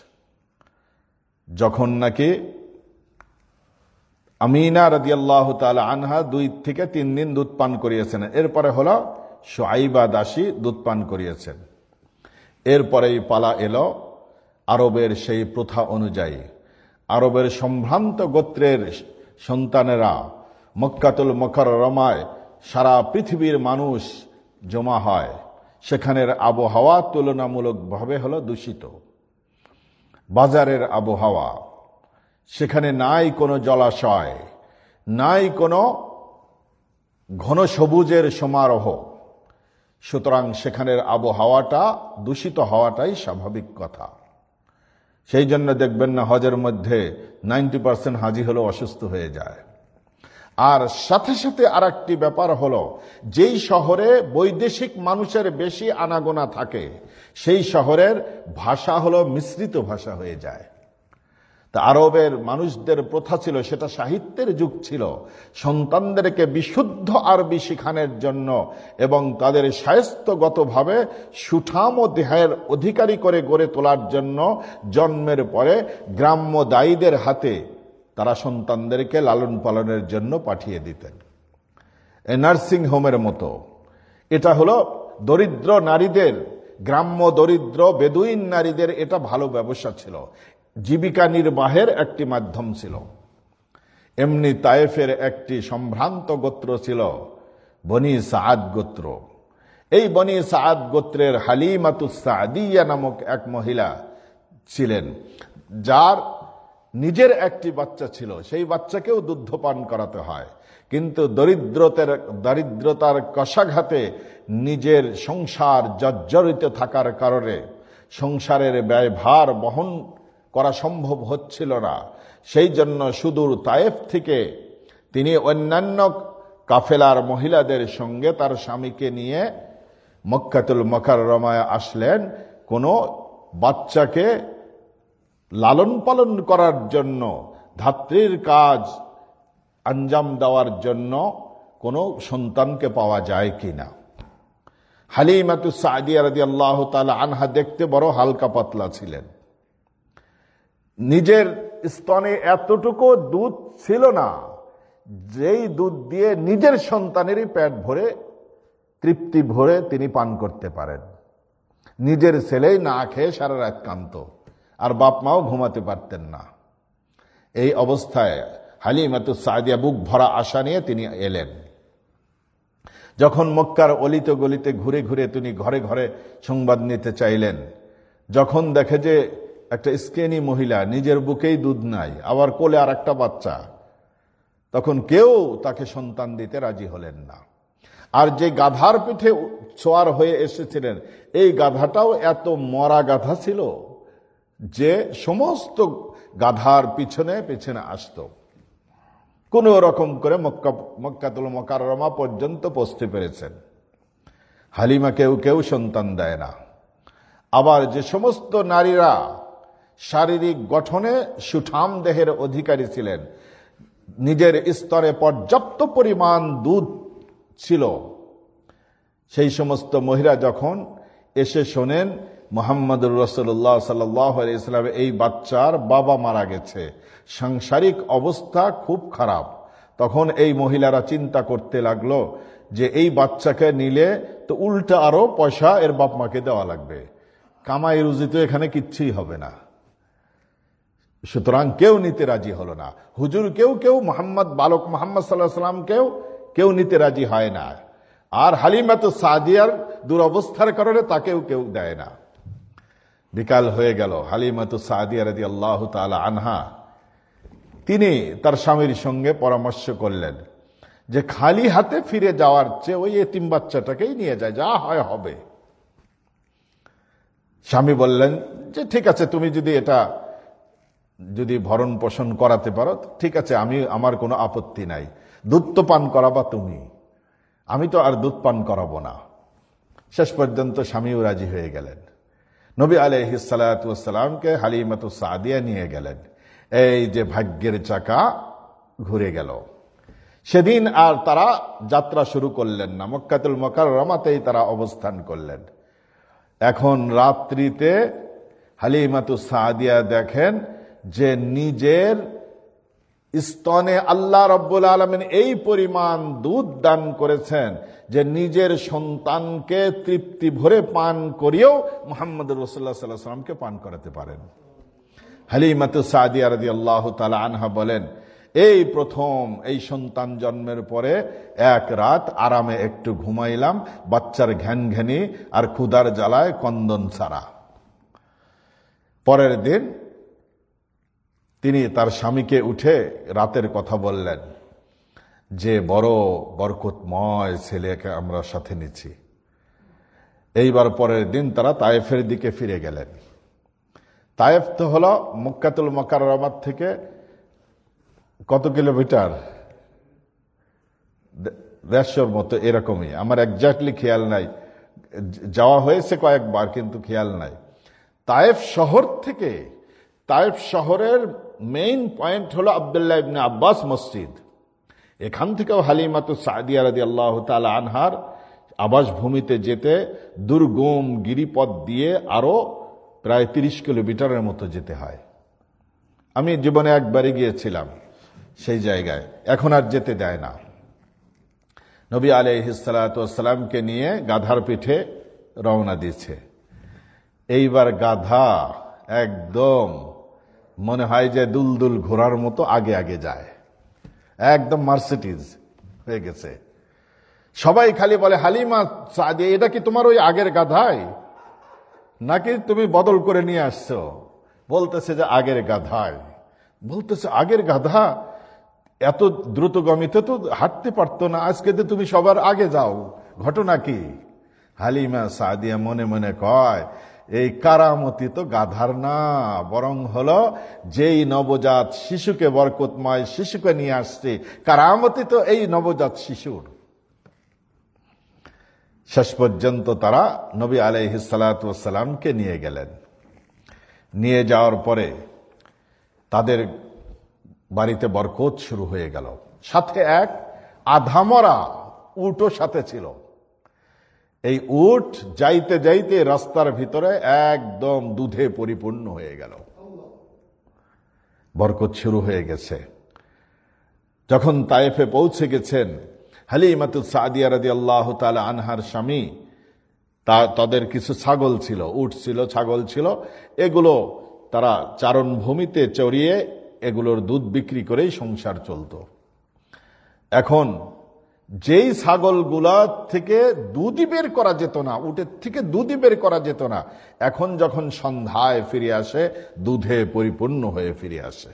যখন নাকি আমিনা রাদিয়াল্লাহু তাআলা আনহা 2 থেকে 3 দিন দুধ পান করিয়েছেন, এরপরে হলো শুআইবা দাসী দুধ পান করিয়েছেন। এরপরেই পালা এলো আরবের সেই প্রথা অনুযায়ী আরবের সম্ভ্রান্ত গোত্রের সন্তানেরা মক্কাতুল মুকাররমায় সারা পৃথিবীর মানুষ জমা হয়। সেখানের আবহাওয়া তুলনামূলকভাবে হলো দূষিত, বাজারের আবহাওয়া। সেখানে নাই কোনো জলাশয়, নাই কোনো ঘন সবুজের সমারোহ। সুতরাং সেখানের আবহাওয়াটা দূষিত হওয়াটাই স্বাভাবিক কথা। সেই জন্য দেখবেন না হজের মধ্যে 90% হাজি হলো অসুস্থ হয়ে যায়। আর সাথে সাথে আরেকটি ব্যাপার হলো, যেই শহরে বৈদেশিক মানুষের বেশি আনাগোনা থাকে সেই শহরের ভাষা হলো মিশ্রিত ভাষা হয়ে যায়। তা আরবের মানুষদের প্রথা ছিল, সেটা সাহিত্যের যুগ ছিল, সন্তানদেরকে বিশুদ্ধ আরবি শিখানোর জন্য এবং তাদের শায়েস্তগতভাবে সুঠাম ও দেহের অধিকারী করে গড়ে তোলার জন্য জন্মের পরে গ্রাম্য দায়ীদের হাতে তারা সন্তানদেরকে লালন পালনের জন্য পাঠিয়ে দিতেন। নার্সিং হোমের মতো। এটা হলো দরিদ্র নারীদের, গ্রাম্য দরিদ্র বেদুইন নারীদের এটা ভালো ব্যবসা ছিল, জীবিকা নির্বাহের একটি মাধ্যম ছিল। এমনি তায়েফের একটি সম্ভ্রান্ত গোত্র ছিল বনি সাআদ গোত্র। এই বনি সাআদ গোত্রের হালিমাতুস সাদিয়া নামক এক মহিলা ছিলেন, যার নিজের একটি বাচ্চা ছিল। সেই বাচ্চাকেও দুগ্ধপান করাতে হয়, কিন্তু দরিদ্রতার কষাঘাতে নিজের সংসার জর্জরিত থাকার কারণে সংসারের ব্যয়ভার বহন করা সম্ভব হচ্ছিল না। সেই জন্য সুদূর তায়েফ থেকে তিনি অন্যান্য কাফেলার মহিলাদের সঙ্গে তার স্বামীকে নিয়ে মক্কাতুল মুকাররমায় আসলেন কোনো বাচ্চাকে লালন পালন করার জন্য, ধাত্রীর কাজ আঞ্জাম দেওয়ার জন্য কোনো সন্তানকে পাওয়া যায় কিনা। হালিমাতুস সাদিয়া রাদিয়াল্লাহু তাআলা আনহা দেখতে বড় হালকা পাতলা ছিলেন। নিজের স্তনে এতটুকু দুধ ছিল না যেই দুধ দিয়ে নিজের সন্তানেরই পেট ভরে তৃপ্তি ভরে তিনি পান করতে পারেন। নিজের ছেলেই না খেয়ে সারা রাত কাঁদত, আর বাপ মাও ঘুমাতে পারতেন না। এই অবস্থায় হালিমাতুস সাদিয়া বুক ভরা আশা নিয়ে তিনি এলেন। যখন মক্কার অলিতে গলিতে ঘুরে ঘুরে তিনি ঘরে ঘরে সংবাদ নিতে চাইলেন, যখন দেখে যে একটা স্কেনি মহিলা, নিজের বুকেই দুধ নাই, আবার কোলে আর একটা বাচ্চা, তখন কেউ তাকে সন্তান দিতে রাজি হলেন না। আর যে গাধার পিঠে ছোয়ার হয়ে এসেছিলেন, এই গাধাটাও এত মরা গাধা ছিল যে সমস্ত গাধার পিছনে পিছনে আসত। কোন রকম করে মক্কাতুল মুকাররমা পর্যন্ত পৌঁছতে পেরেছেন। হালিমা কেউ সন্তান দেয় না। আবার যে সমস্ত নারীরা শারীরিক গঠনে সুঠাম দেহের অধিকারী ছিলেন, নিজের স্তরে পর্যাপ্ত পরিমাণ দুধ ছিল, সেই সমস্ত মহিলা যখন এসে শোনেন মুহাম্মদুর রাসূলুল্লাহ সাল্লাল্লাহু আলাইহি ওয়াসাল্লাম এই বাচ্চার বাবা মারা গেছে, সাংসারিক অবস্থা খুব খারাপ, তখন এই মহিলারা চিন্তা করতে লাগলো যে এই বাচ্চাকে নিলে তো উল্টা আরো পয়সা এর বাপ মাকে দেওয়া লাগবে, কামাই রুজি তো এখানে কিচ্ছুই হবে না। সুতরাং কেউ নিতে রাজি হলো না। হুজুর কেউ বালক মুহাম্মদ সাল্লাল্লাহু আলাইহি ওয়াসাল্লাম কেউ নিতে রাজি হয় না। আর হালিমাতু সাদিয়ার দুরবস্থার কারণে তাকেও কেউ দেয় না। বিকাল হয়ে গেল। হালিমাতু সাদিয়া রাদিয়াল্লাহু তাআলা আনহা তিনি তার স্বামীর সঙ্গে পরামর্শ করলেন যে খালি হাতে ফিরে যাওয়ার চেয়ে ওই এতিম বাচ্চাটাকেই নিয়ে যায়, যা হয় হবে। স্বামী বললেন যে ঠিক আছে, তুমি যদি ভরণ পোষণ করাতে পারো ঠিক আছে, আমার কোনো আপত্তি নাই, দুধ তো পান করাবা তুমি, আমি তো আর দুধ পান করাবো না। শেষ পর্যন্ত স্বামীও রাজি হয়ে গেলেন। নবী আলাইহিস সালাতু ওয়াস সালামকে হালিমাতু সাদিয়া নিয়ে গেলেন। এই যে ভাগ্যের চাকা ঘুরে গেল। সেদিন আর তারা যাত্রা শুরু করলেন না, মক্কাতুল মুকাররমাতেই তারা অবস্থান করলেন। এখন রাত্রিতে হালিমাতু সাদিয়া দেখেন যে নিজের স্তনে আল্লাহ রাব্বুল আলামিন এই পরিমাণ দুধ দান করেছেন যে নিজের সন্তানকে তৃপ্তি ভরে পান করিয়েও মুহাম্মদুর রাসূলুল্লাহ সাল্লাল্লাহু আলাইহি ওয়াসাল্লামকে পান করাতে পারেন। হালিমাতু সাদিয়া রাদিয়াল্লাহু তাআলা আনহা বলেন, এই প্রথম এই সন্তান জন্মের পরে এক রাত আরামে একটু ঘুমাইলাম, বাচ্চার ঘ্যানঘ্যানি আর ক্ষুধার জ্বালায় কন্দন ছাড়া। পরের দিন তিনি তার স্বামীকে উঠে রাতের কথা বললেন যে বড় বরকতময় ছেলেকে আমরা সাথে নিচ্ছি। এইবার পরের দিন তারা তায়েফের দিকে ফিরে গেলেন। তায়েফ তো হলো মক্কাতুল মুকাররমা থেকে কত কিলোমিটার, 150 মতো এরকমই, আমার এক্স্যাক্টলি খেয়াল নাই, যাওয়া হয়েছে কয়েকবার কিন্তু খেয়াল নাই। তায়েফ শহর থেকে, তায়েফ শহরের মেইন পয়েন্ট হলো আব্দুল্লাহ ইবনে আব্বাস মসজিদ। এখান থেকেও হালিমাতু সাদিয়া রাদিয়াল্লাহু তাআলা আনহার আবাসভূমিতে যেতে দুর্গম গিরিপথ দিয়ে আরো প্রায় 30 কিলোমিটারের মতো যেতে হয়। আমি জীবনে একবারই গিয়েছিলাম সেই জায়গায়, এখন আর যেতে দেয় না। নবী আলাইহিস সালাতু ওয়াস সালামকে নিয়ে গাধার পিঠে রওনা দিয়েছে। এইবার গাধা একদম মনে হয় যে দুলদুল ঘোড়ার মতো আগে আগে যায়, একদম মার্সিডিজ হয়ে গেছে। সবাই খালি বলে, হালিমা সাদিয়া এটা কি তোমার ওই আগের গাধাই নাকি তুমি বদল করে নিয়ে আসছো? বলতেছে যে আগের গাধাই। বলতেছে আগের গাধা এত দ্রুতগমিতে তো হাঁটতে পারতো না, আজকে তো তুমি সবার আগে যাও, ঘটনা কি? হালিমা সাদিয়া মনে মনে কয়, এই কারামতি তো গাধার না, বরং হলো যেই নবজাত শিশুকে, বরকতময় শিশুকে নিয়ে আসছে, কারামতি তো এই নবজাত শিশুর। শেষ পর্যন্ত তারা নবী আলাইহিস সালাতু ওয়াস সালামকে নিয়ে গেলেন। নিয়ে যাওয়ার পরে তাদের বাড়িতে বরকত শুরু হয়ে গেল। সাথে এক আধামরা উটও সাথে ছিল। এই উট যাইতে যাইতে রাস্তার ভিতরে একদম দুধে পরিপূর্ণ হয়ে গেল, বরকত শুরু হয়ে গেছে। যখন তায়েফে পৌঁছে গেছেন, হালিমাতু সাদিয়া রাদিয়াল্লাহু তাআলা আনহার স্বামী, তাদের কিছু ছাগল ছিল, উট ছিল, ছাগল ছিল, এগুলো তারা চারণভূমিতে চড়িয়ে এগুলোর দুধ বিক্রি করেই সংসার চলত। এখন যেই ছাগলগুলা থেকে দুধই বের করা যেত না, উটের থেকে দুধই বের করা যেত না, এখন যখন সন্ধ্যায় ফিরে আসে দুধে পরিপূর্ণ হয়ে ফিরে আসে।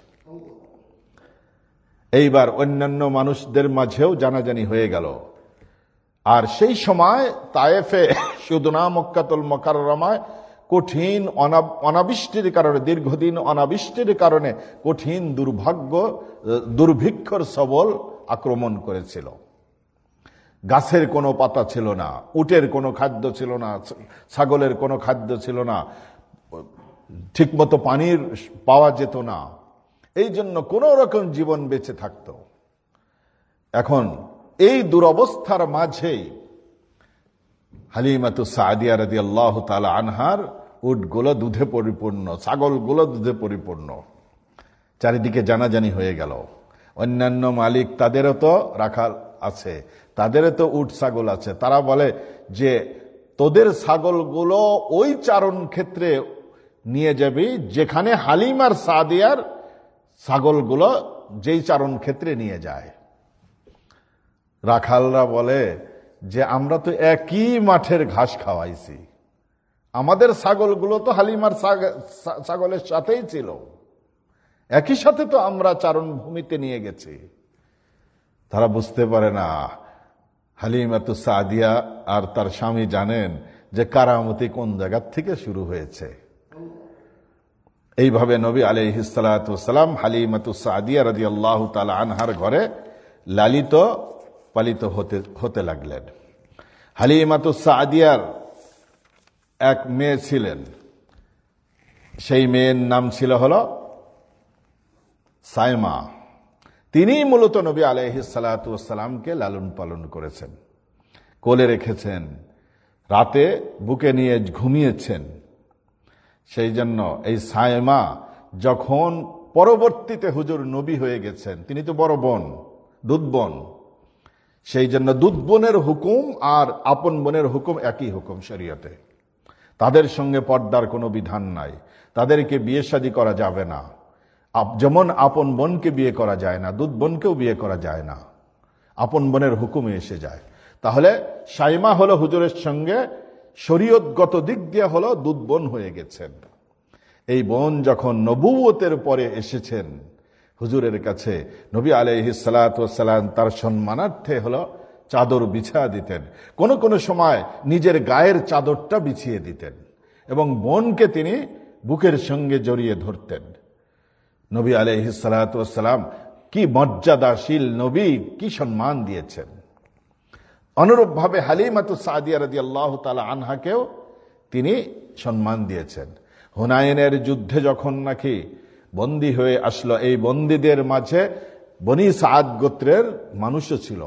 এইবার অন্যান্য মানুষদের মাঝেও জানাজানি হয়ে গেল। আর সেই সময় তায়েফে শুধু না, মক্কাতুল মুকাররমায় কঠিন অনাবৃষ্টির কারণে, দীর্ঘদিন অনাবৃষ্টির কারণে কঠিন দুর্ভিক্ষর সবল আক্রমণ করেছিল। গাছের কোনো পাতা ছিল না, উটের কোনো খাদ্য ছিল না, ছাগলের কোনো খাদ্য ছিল না, ঠিকমতো পানির পাওয়া যেত না, এই জন্য কোন রকম জীবন বেঁচে থাকত। এখন এই দুরবস্থার মাঝেই হালিমাতু সাদিয়া রাদিয়াল্লাহু তাআলা আনহার উটগুলো দুধে পরিপূর্ণ, ছাগলগুলো দুধে পরিপূর্ণ, চারিদিকে জানাজানি হয়ে গেল। অন্যান্য মালিক তাদেরও তো রাখাল আছে, তাদেরও তো উট ছাগল আছে। তারা বলে যে তোদের ছাগলগুলো ওই চারণ ক্ষেত্রে নিয়ে যাবি যেখানে হালিমার সাদিয়ার ছাগলগুলো যেই চারণ ক্ষেত্রে নিয়ে যায়। রাখালরা বলে যে আমরা তো একই মাঠের ঘাস খাওয়াইছি, আমাদের ছাগলগুলো তো হালিমার ছাগলের সাথেই ছিল, একই সাথে তো আমরা চারণ ভূমিতে নিয়ে গেছি। তারা বুঝতে পারে না হালিমাতু সাদিয়া আর তার স্বামী জানেন যে কারামতি কোন জায়গা থেকে শুরু হয়েছে। এইভাবে নবী আলাইহিস সালাতু ওয়াস সালাম হালিমাতু সাদিয়া রাদিয়াল্লাহু তাআলা আনহার ঘরে লালিত পালিত হতে লাগলেন। হালিমাতু সাদিয়ার এক মেয়ে ছিলেন, সেই মেয়ের নাম ছিল হলো সাইমা। তিনি মূলত নবী আলাইহিস সালাতু ওয়াস সালামকে লালন পালন করেছেন, কোলে রেখেছেন, রাতে বুকে নিয়ে ঘুমিয়েছেন। সেই জন্য এই সাইমা যখন পরবর্তীতে হুজুর নবী হয়ে গেছেন, তিনি তো বড় বোন, দুধ বোন, সেই জন্য দুধ বোনের হুকুম আর আপন বোনের হুকুম একই হুকুম শরীয়তে। তাদের সঙ্গে পর্দার কোনো বিধান নাই, তাদেরকে বিয়ে শাদী করা যাবে না। যেমন আপন বোনকে বিয়ে করা যায় না, দুধ বোনকেও বিয়ে করা যায় না, আপন বোনের হুকুমে এসে যায়। তাহলে সাইমা হলো হুজুরের সঙ্গে শরীয়তগত দিক দিয়ে হলো দুধ বোন হয়ে গেছেন। এই বোন যখন নবুয়তের পরে এসেছেন হুজুরের কাছে, নবী আলাইহিস সালাতু ওয়াস সালাম তার সম্মানার্থে হলো চাদর বিছা দিতেন, কোন কোন সময় নিজের গায়ের চাদরটা বিছিয়ে দিতেন এবং বোনকে তিনি বুকের সঙ্গে জড়িয়ে ধরতেন। নবী আলাইহিস সালাতু ওয়াস সালাম কি মর্যাদাশীল নবী, কি সম্মান দিয়েছেন। অনুরূপ ভাবে হালিমাতু সাদিয়া রাদিয়াল্লাহু তাআলা আনহাকেও তিনি সম্মান দিয়েছেন। হুনাইনের যুদ্ধে যখন নাকি বন্দী হয়ে আসলো, এই বন্দীদের মাঝে বনি সাদ গোত্রের মানুষও ছিল।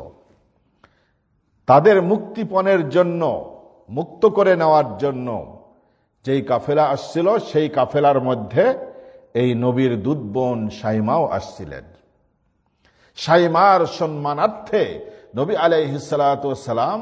তাদের মুক্তিপণের জন্য, মুক্ত করে নেওয়ার জন্য যেই কাফেলা আসছিল, সেই কাফেলার মধ্যে এই নবীর দুধ বোন সাইমাও আসছিলেন। সাইমার সম্মানার্থে নবী আলাইহিস সালাতু ওয়াস সালাম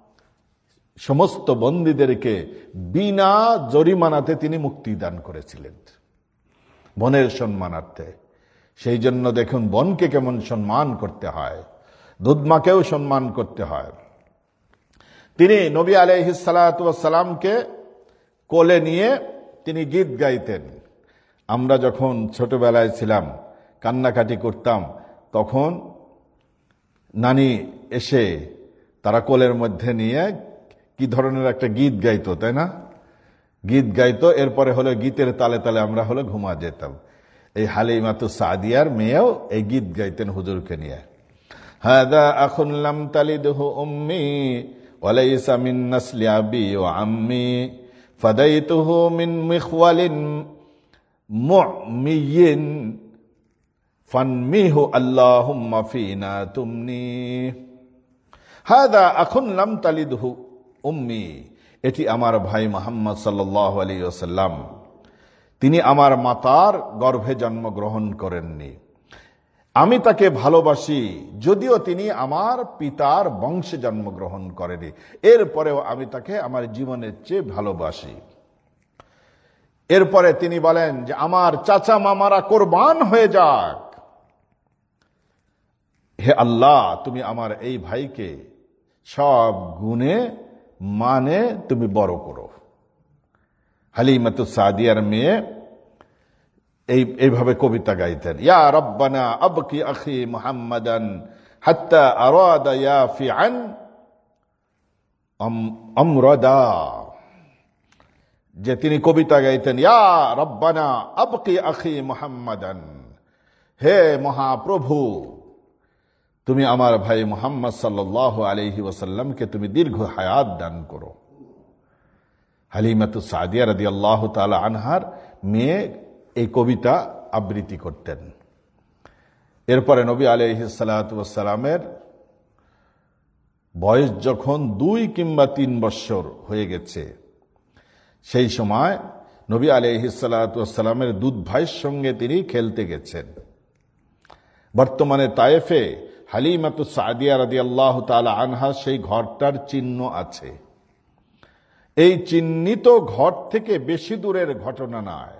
সমস্ত বন্দীদেরকে বিনা জরিমানাতে তিনি মুক্তি দান করেছিলেন বোনের সম্মানার্থে। সেই জন্য দেখুন বোনকে কেমন সম্মান করতে হয়, দুধমাকেও সম্মান করতে হয়। তিনি নবী আলাইহিস সালাতু ওয়াস সালামকে কোলে নিয়ে তিনি গীত গাইতেন। আমরা যখন ছোটবেলায় ছিলাম, কান্নাকাটি করতাম, তখন নানি এসে তারা কোলের মধ্যে নিয়ে কি ধরনের একটা গীত গাইতো, তাই না? গীত গাইতো, এরপরে হলো গীতের তালে তালে আমরা হলো ঘুমা যেতাম। এই হালিমাতু সাদিয়ার মেয়েও এই গীত গাইতেন হুজুরকে নিয়ে। হাদা আখুন লাম তালিদহু উম্মি ওয়া লাইসা মিন নাসলি আবি ওয়া আম্মি ফাদাইতুহু মিন মিখওয়ালিন মুমিয়িন ফানমিহু আল্লাহুম্মা ফিনা তুমনি। হাদা আখুন লাম তালিদহু উম্মি, এটি আমার ভাই মুহাম্মদ সাল্লাল্লাহু আলাইহি ওয়াসাল্লাম, তিনি আমার মাতার গর্ভে জন্মগ্রহণ করেননি। আমি তাকে ভালোবাসি, যদিও তিনি আমার পিতার বংশে জন্মগ্রহণ করেনি, এরপরেও আমি তাকে আমার জীবনের চেয়ে ভালোবাসি। এরপরে তিনি বলেন যে আমার চাচা মামারা কোরবান হয়ে যাক, হে আল্লাহ তুমি আমার এই ভাইকে সব গুণে মানে তুমি বড় করো। হালিমাতু সাদিয়ার মেয়ে এইভাবে কবিতা গাইতেন। ইয়া রব্বানা আবকি আখি মুহাম্মাদান হাত্তা আরাদা ইয়াফিআন আমরাদা। যে তিনি কবিতা গাইতেন, ইয়া রব্বানা আবকি আখি মুহাম্মাদান, হে মহাপ্রভু তুমি আমার ভাই মুহাম্মদ সাল্লাল্লাহু আলাইহি ওয়াসাল্লামকে তুমি দীর্ঘ হায়াত দান করো। হালিমাতুস সাদিয়া রাদিয়াল্লাহু তাআলা আনহার মেয়ে এই কবিতা আবৃত্তি করতেন। এরপরে নবী আলাইহিস সালাতু ওয়াস সালামের বয়স যখন 2 কিংবা 3 বছর হয়ে গেছে, সেই সময় নবী আলাইহিস সালাতু ওয়াস সালামের দুধ ভাইয়ের সঙ্গে তিনি খেলতে গেছেন। বর্তমানে তায়েফে হালিমাতুস সাদিয়া রাদিয়াল্লাহু তাআলা আনহা সেই ঘরটার চিহ্ন আছে। এই চিহ্নিত ঘর থেকে বেশি দূরের ঘটনা নয়,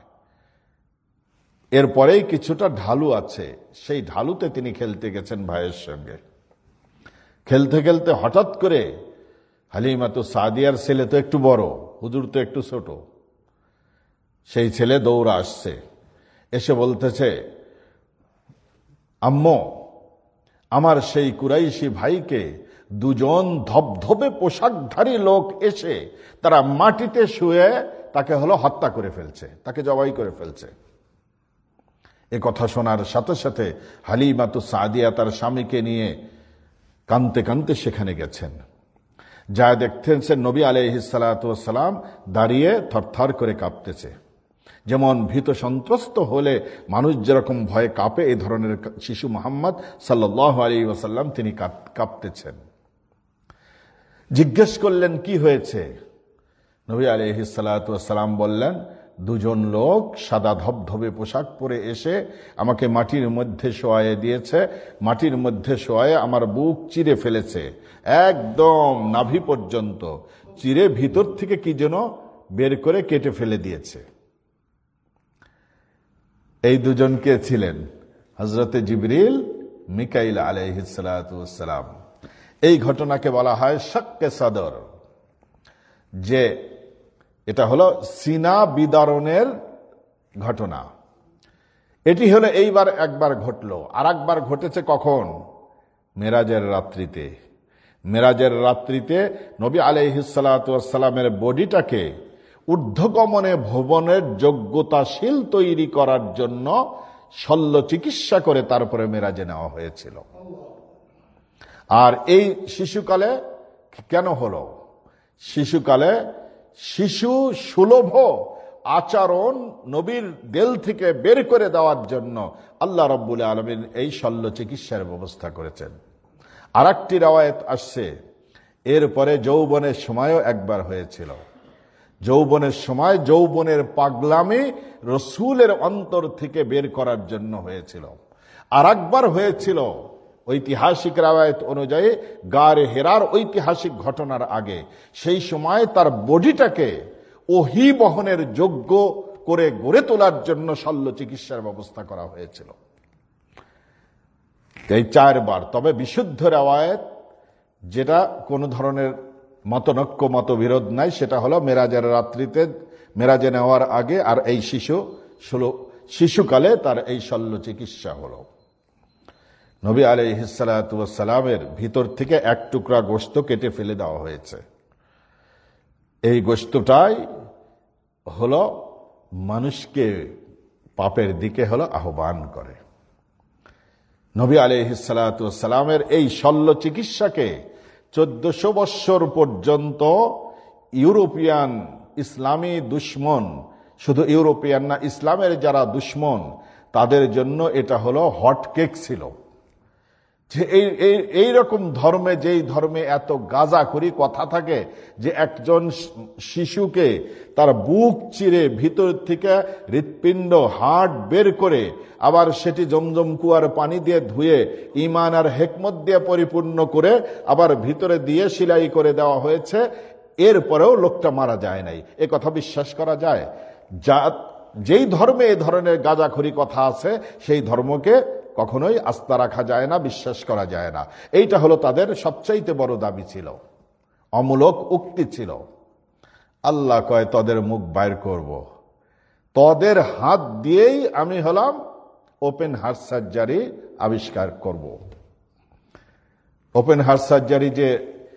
এরপরেই কিছুটা ঢালু আছে, সেই ঢালুতে তিনি খেলতে গেছেন ভাইয়ের সঙ্গে। খেলতে খেলতে হঠাৎ করে হালিমাতুস সাদিয়ার ছেলে তো একটু বড়, হুজুর তো একটু ছোট, সেই ছেলে দৌড়া আসছে, এসে বলতেছে, আম্মু আমার সেই কুরাইশি ভাইকে দুজন ধবধবে পোশাকধারী লোক এসে তারা মাটিতে শুয়ে তাকে হত্যা করে ফেলছে, তাকে জবাই করে ফেলছে। এ কথা শোনার সাথে সাথে হালিমাতুস সাদিয়া তার স্বামীকে নিয়ে কাঁদতে কাঁদতে সেখানে গেছেন। যা দেখতেছেন নবী আলাইহিস সালাতু ওয়াস সালাম দাঁড়িয়ে থরথর করে কাঁপতেছে। যেমন ভীত সন্ত্রস্ত হলে মানুষ যেরকম ভয়ে কাঁপে, এই ধরনের শিশু মুহাম্মদ সাল্লাল্লাহু আলাইহি ওয়াসাল্লাম তিনি কাঁপতেছেন। জিজ্ঞেস করলেন কি হয়েছে? নবী আলাইহিস সালাতু ওয়াস সালাম বললেন, দুজন লোক সাদা ধবধবে পোশাক পরে এসে আমাকে মাটির মধ্যে শোয়ায়ে দিয়েছে, মাটির মধ্যে শোয়ায়ে আমার বুক চিরে ফেলেছে, একদম নাভি পর্যন্ত চিরে ভিতর থেকে কি যেন বের করে কেটে ফেলে দিয়েছে। এই দুজন কে ছিলেন? হযরতে জিবরিল, মিকাইল আলাইহিস সালাতু ওয়াস সালাম। এই ঘটনাকে বলা হয় শাক্কে সাদর, যে এটা হলো সিনা বিদারণের ঘটনা। এটি হলো এইবার একবার ঘটলো, আর একবার ঘটেছে কখন? মেরাজের রাত্রিতে। মেরাজের রাত্রিতে নবী আলাইহিস সালাতু ওয়াস সালামের বডিটাকে ঊর্ধ্বগমনে ভবনের যোগ্যতাশীল তৈরি করার জন্য শল্য চিকিৎসা করে তারপরে মেরাজে নেওয়া হয়েছিল। আর এই শিশুকালে কেন হলো? শিশুকালে শিশু সুলভ আচরণ নবীর দিল থেকে বের করে দেওয়ার জন্য আল্লাহ রাব্বুল আলামিন এই শল্য চিকিৎসার ব্যবস্থা করেছেন। আর একটি রাওয়ায়াত আসছে, এরপরে যৌবনের সময়ও একবার হয়েছিল। যৌবনের সময় যৌবনের পাগলামি রসূলের অন্তর থেকে বের করার জন্য হয়েছিল। আর একবার হয়েছিল ঐতিহাসিক রাওয়ায়াত অনুযায়ী গারে হেরার ঐতিহাসিক ঘটনার আগে। সেই সময় তার বডিটাকে ওহী বহনের যোগ্য করে গড়ে তোলার জন্য শল্য চিকিৎসার ব্যবস্থা করা হয়েছিল। এই 4 বার। তবে বিশুদ্ধ রাওয়ায়াত, যেটা কোনো ধরনের মতনৈক্য মতবিরোধ নাই, সেটা হলো মেরাজের রাত্রিতে, মেরাজে নেওয়ার আগে, আর এই শিশুকালে তার এই শল্য চিকিৎসা হলো। নবী আলাইহিস সালাতু ওয়াস সালামের ভিতর থেকে এক টুকরা গোশত কেটে ফেলে দেওয়া হয়েছে। এই গোশতটাই হলো মানুষকে পাপের দিকে আহ্বান করে। নবী আলাইহিস সালাতু ওয়াস সালামের এই শল্য চিকিৎসাকে 1400 বৎসর পর্যন্ত ইউরোপিয়ান ইসলামী দুশ্মন, শুধু ইউরোপিয়ান না, ইসলামের যারা দুশ্মন, তাদের জন্য এটা হলো হটকেক ছিল। যে এই রকম ধর্মে, যেই ধর্মে এত গাঁজাখুরি কথা থাকে, যে একজন শিশুকে তার বুক চিরে ভিতর থেকে হৃৎপিণ্ড হার্ট বের করে আবার সেটি জমজম কুয়ার পানি দিয়ে ধুয়ে ঈমান আর হিকমত দিয়ে পরিপূর্ণ করে আবার ভিতরে দিয়ে সেলাই করে দেওয়া হয়েছে, এরপরেও লোকটা মারা যায় নাই, এ কথা বিশ্বাস করা যায়? যেই ধর্মে এ ধরনের গাঁজাখুরি কথা আছে, সেই ধর্মকে কখনোই আস্থা রাখা যায় না, বিশ্বাস করা যায় না। এইটা হলো তাদের সবচাইতে বড় দাবি ছিল, অমূলক উক্তি ছিল। আল্লাহ কয়, তোদের মুখ বাইর করব, তোদের হাত দিয়েই আমি হলাম ওপেন হার্ট সার্জারি আবিষ্কার করব। ওপেন হার্ট সার্জারি যে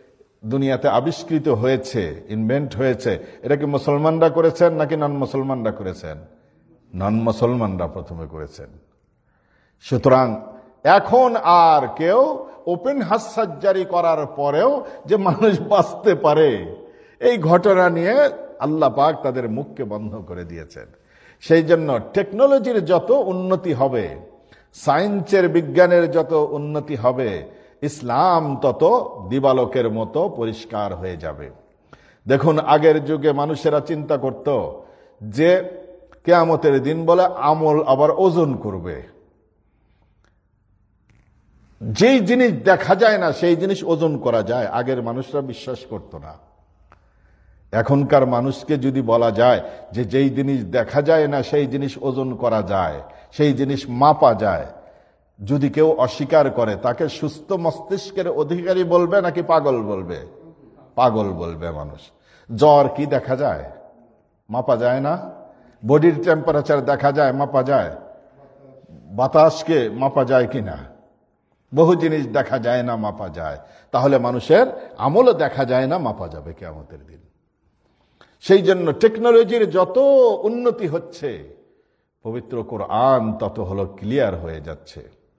দুনিয়াতে আবিষ্কৃত হয়েছে, ইনভেন্ট হয়েছে, এটা কি মুসলমানরা করেছেন নাকি নন মুসলমানরা করেছেন? নন মুসলমানরা প্রথমে করেছেন। সুতরাং এখন আর কেউ ওপেন হার্ট সার্জারি করার পরেও যে মানুষ বাঁচতে পারে, এই ঘটনা নিয়ে আল্লাহ পাক তাদের মুখকে বন্ধ করে দিয়েছেন। সেই জন্য টেকনোলজির যত উন্নতি হবে, সায়েন্সের বিজ্ঞানের যত উন্নতি হবে, ইসলাম তত দিবালোকের মতো পরিষ্কার হয়ে যাবে। দেখুন, আগের যুগে মানুষেরা চিন্তা করত যে কিয়ামতের দিন বলে আমল আবার ওজন করবে। যেই জিনিস দেখা যায় না সেই জিনিস ওজন করা যায়, আগের মানুষরা বিশ্বাস করত না। এখনকার মানুষকে যদি বলা যায় যে যেই জিনিস দেখা যায় না সেই জিনিস ওজন করা যায়, সেই জিনিস মাপা যায়, যদি কেউ অস্বীকার করে তাকে সুস্থ মস্তিষ্কের অধিকারী বলবে নাকি পাগল বলবে? পাগল বলবে মানুষ। জ্বর কি দেখা যায়? মাপা যায় না। বডির টেম্পারেচার দেখা যায়, মাপা যায়। বাতাসকে মাপা যায় কিনা? বহু জিনিস দেখা যায় না, মাপা যায়। তাহলে মানুষের আমলও দেখা যায় না, মাপা যাবে কিয়ামতের দিন। সেই জন্য টেকনোলজির যত উন্নতি হচ্ছে, পবিত্র কোরআন তত হলো ক্লিয়ার হয়ে যাচ্ছে।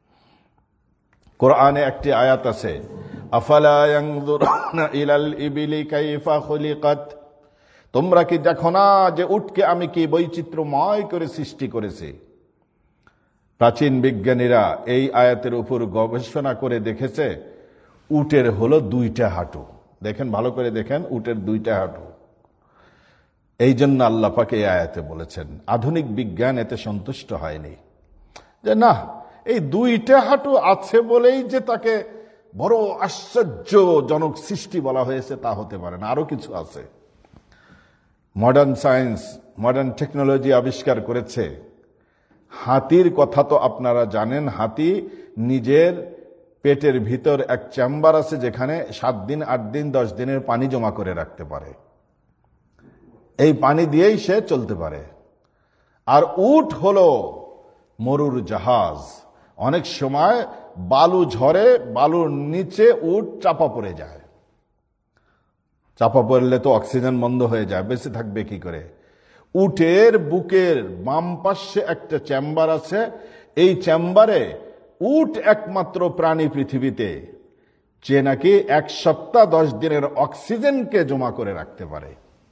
কোরআনে একটি আয়াত আছে, আফালা ইয়ানজুরুনা ইলাল ইবিলি কাইফা খুলিকাত, তোমরা কি দেখো না যে উটকে আমি কি বৈচিত্র্যময় করে সৃষ্টি করেছি। প্রাচীন বিজ্ঞানীরা এই আয়াতের উপর গবেষণা করে দেখেছে উটের হলো দুইটা হাঁটু। দেখেন, ভালো করে দেখেন, উটের দুইটা হাঁটু। এই জন্য আল্লাহ পাক এই আয়াতে বলেছেন। আধুনিক বিজ্ঞান এতে সন্তুষ্ট হয়নি যে না, এই দুইটা হাঁটু আছে বলেই যে তাকে বড় আশ্চর্যজনক সৃষ্টি বলা হয়েছে তা হতে পারে না, আরো কিছু আছে। মডার্ন সায়েন্স, মডার্ন টেকনোলজি আবিষ্কার করেছে। হাতির কথা তো আপনারা জানেন, হাতি নিজের পেটের ভিতর এক চেম্বার আছে যেখানে 7 দিন 8 দিন 10 দিনের পানি জমা করে রাখতে পারে। এই পানি দিয়েই সে চলতে পারে। আর উট হলো মরুর জাহাজ। অনেক সময় বালু ঝরে, বালুর নিচে উট চাপা পড়ে যায়। চাপা পড়লে তো অক্সিজেন বন্ধ হয়ে যায়, বেঁচে থাকবে কি করে? উটের বুকের বাম পাশে একটা চেম্বার আছে। এই চেম্বারে উট একমাত্র প্রাণী পৃথিবীতে যে নাকি 1 সপ্তাহ 10 দিনের অক্সিজেনকে জমা করে রাখতে পারে।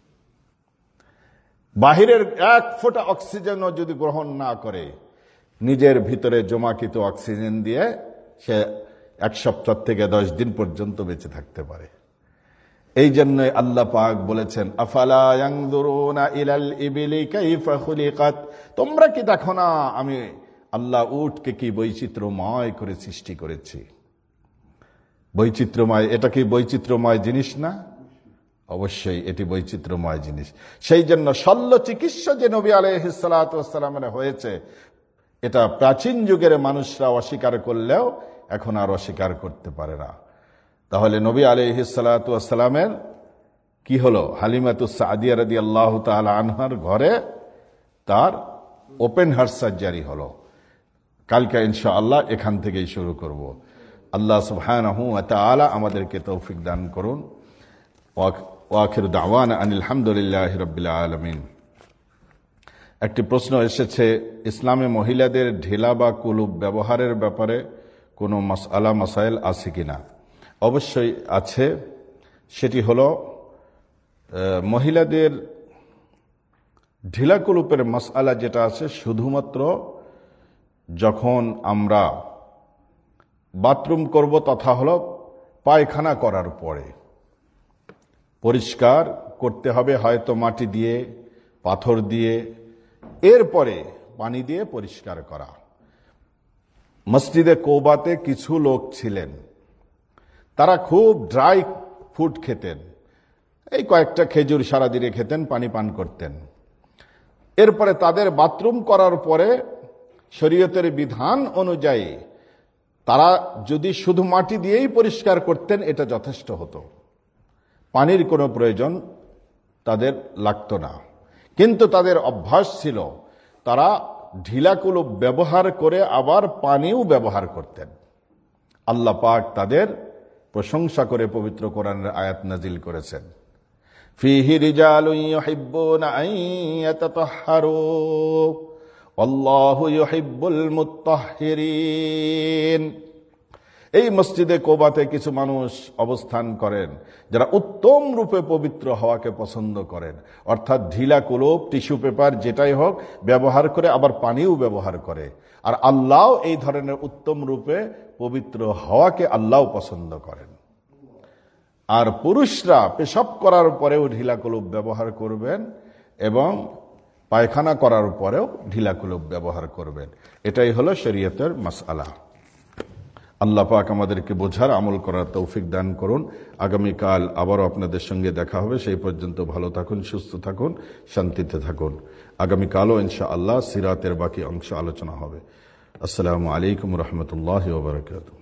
বাহিরের 1 ফোঁটা অক্সিজেনও যদি গ্রহণ না করে, নিজের ভিতরে জমাকৃত অক্সিজেন দিয়ে সে 1 সপ্তাহ থেকে 10 দিন পর্যন্ত বেঁচে থাকতে পারে। এই জন্য আল্লাহ পাক বলেছেন, আফালা ইয়ানজুরুনা ইলাল ইবিলি কাইফা খুলিকাত, তোমরা কি দেখো না আমি আল্লাহ উটকে কি বৈচিত্র্যময় করে সৃষ্টি করেছি। বৈচিত্র্যময়, এটা কি বৈচিত্র্যময় জিনিস না? অবশ্যই এটি বৈচিত্র্যময় জিনিস। সেই জন্য শল্য চিকিৎসা যে নবী আলাইহিস সালাতু ওয়াস সালামের হয়েছে, এটা প্রাচীন যুগের মানুষরা অস্বীকার করলেও এখন আর অস্বীকার করতে পারে না। তাহলে নবী আলাইহিস সালাতু ওয়াস সালামের কি হলো? হালিমাতুস সাদিয়া রাদিয়াল্লাহু তাআলা আনহার ঘরে তার ওপেন হার্ট সার্জারি হলো। কালকে ইনশাআল্লাহ এখান থেকেই শুরু করব। আল্লাহ সুবহানাহু ওয়া তাআলা আমাদেরকে তৌফিক দান করুন। ওয়া আখিরু দাওয়ানা আনিল হামদুলিল্লাহি রাব্বিল আলামিন। একটি প্রশ্ন এসেছে, ইসলামে মহিলাদের ঢিলা বা কুলুপ ব্যবহারের ব্যাপারে কোনো মাসআলা মাসাইল আছে কিনা? অবশ্যই আছে। সেটি হলো, মহিলাদের ঢিলা কুলুপের মাসআলা যেটা আছে, শুধুমাত্র যখন আমরা বাথরুম করব তথা হলো পায়খানা করার পরে পরিষ্কার করতে হবে, হয়তো মাটি দিয়ে, পাথর দিয়ে, এরপরে পানি দিয়ে পরিষ্কার করা। মসজিদে কৌবাতে কিছু লোক ছিলেন, তারা খুব ড্রাই ফুড খেতেন। এই কয়েকটা খেজুর সারাদিনে খেতেন, পানি পান করতেন। এরপরে তাদের বাথরুম করার পরে শরীয়তের বিধান অনুযায়ী তারা যদি শুধু মাটি দিয়েই পরিষ্কার করতেন, এটা যথেষ্ট হতো, পানির কোনো প্রয়োজন তাদের লাগতো না। কিন্তু তাদের অভ্যাস ছিল তারা ঢিলা কুলুপ ব্যবহার করে আবার পানিও ব্যবহার করতেন। আল্লাহ পাক তাদের প্রশংসা করে পবিত্র কোরআনের আয়াত নাজিল করেছেন। ফীহি রিজালুন ইউহিব্বুনা আন ইয়াতাতাহহারু আল্লাহু ইউহিব্বুল মুত্তাহহিরিন। এই মসজিদে কোবাতে কিছু মানুষ অবস্থান করেন যারা উত্তম রূপে পবিত্র হওয়াকে পছন্দ করেন, অর্থাৎ ঢিলা কুলুপ, টিস্যু পেপার যেটাই হোক ব্যবহার করে, আবার পানিও ব্যবহার করে। আর আল্লাহ এই ধরনের উত্তম রূপে পবিত্র হওয়াকে আল্লাহ পছন্দ করেন। আর পুরুষরা পেশাব করার পরেও ঢিলা কুলুপ ব্যবহার করবেন এবং পায়খানা করার পরেও ঢিলা কুলুপ ব্যবহার করবেন। এটাই হলো শরীয়তের মাসআলা। আল্লাহ পাক আমাদেরকে বোঝার, আমল করার তৌফিক দান করুন। আগামীকাল আবারও আপনাদের সঙ্গে দেখা হবে। সেই পর্যন্ত ভালো থাকুন, সুস্থ থাকুন, শান্তিতে থাকুন। আগামীকালও ইনশাআল্লাহ সিরাতের বাকি অংশ আলোচনা হবে। আসসালামু আলাইকুম রহমতুল্লাহি ওয়া বারাকাতুহু।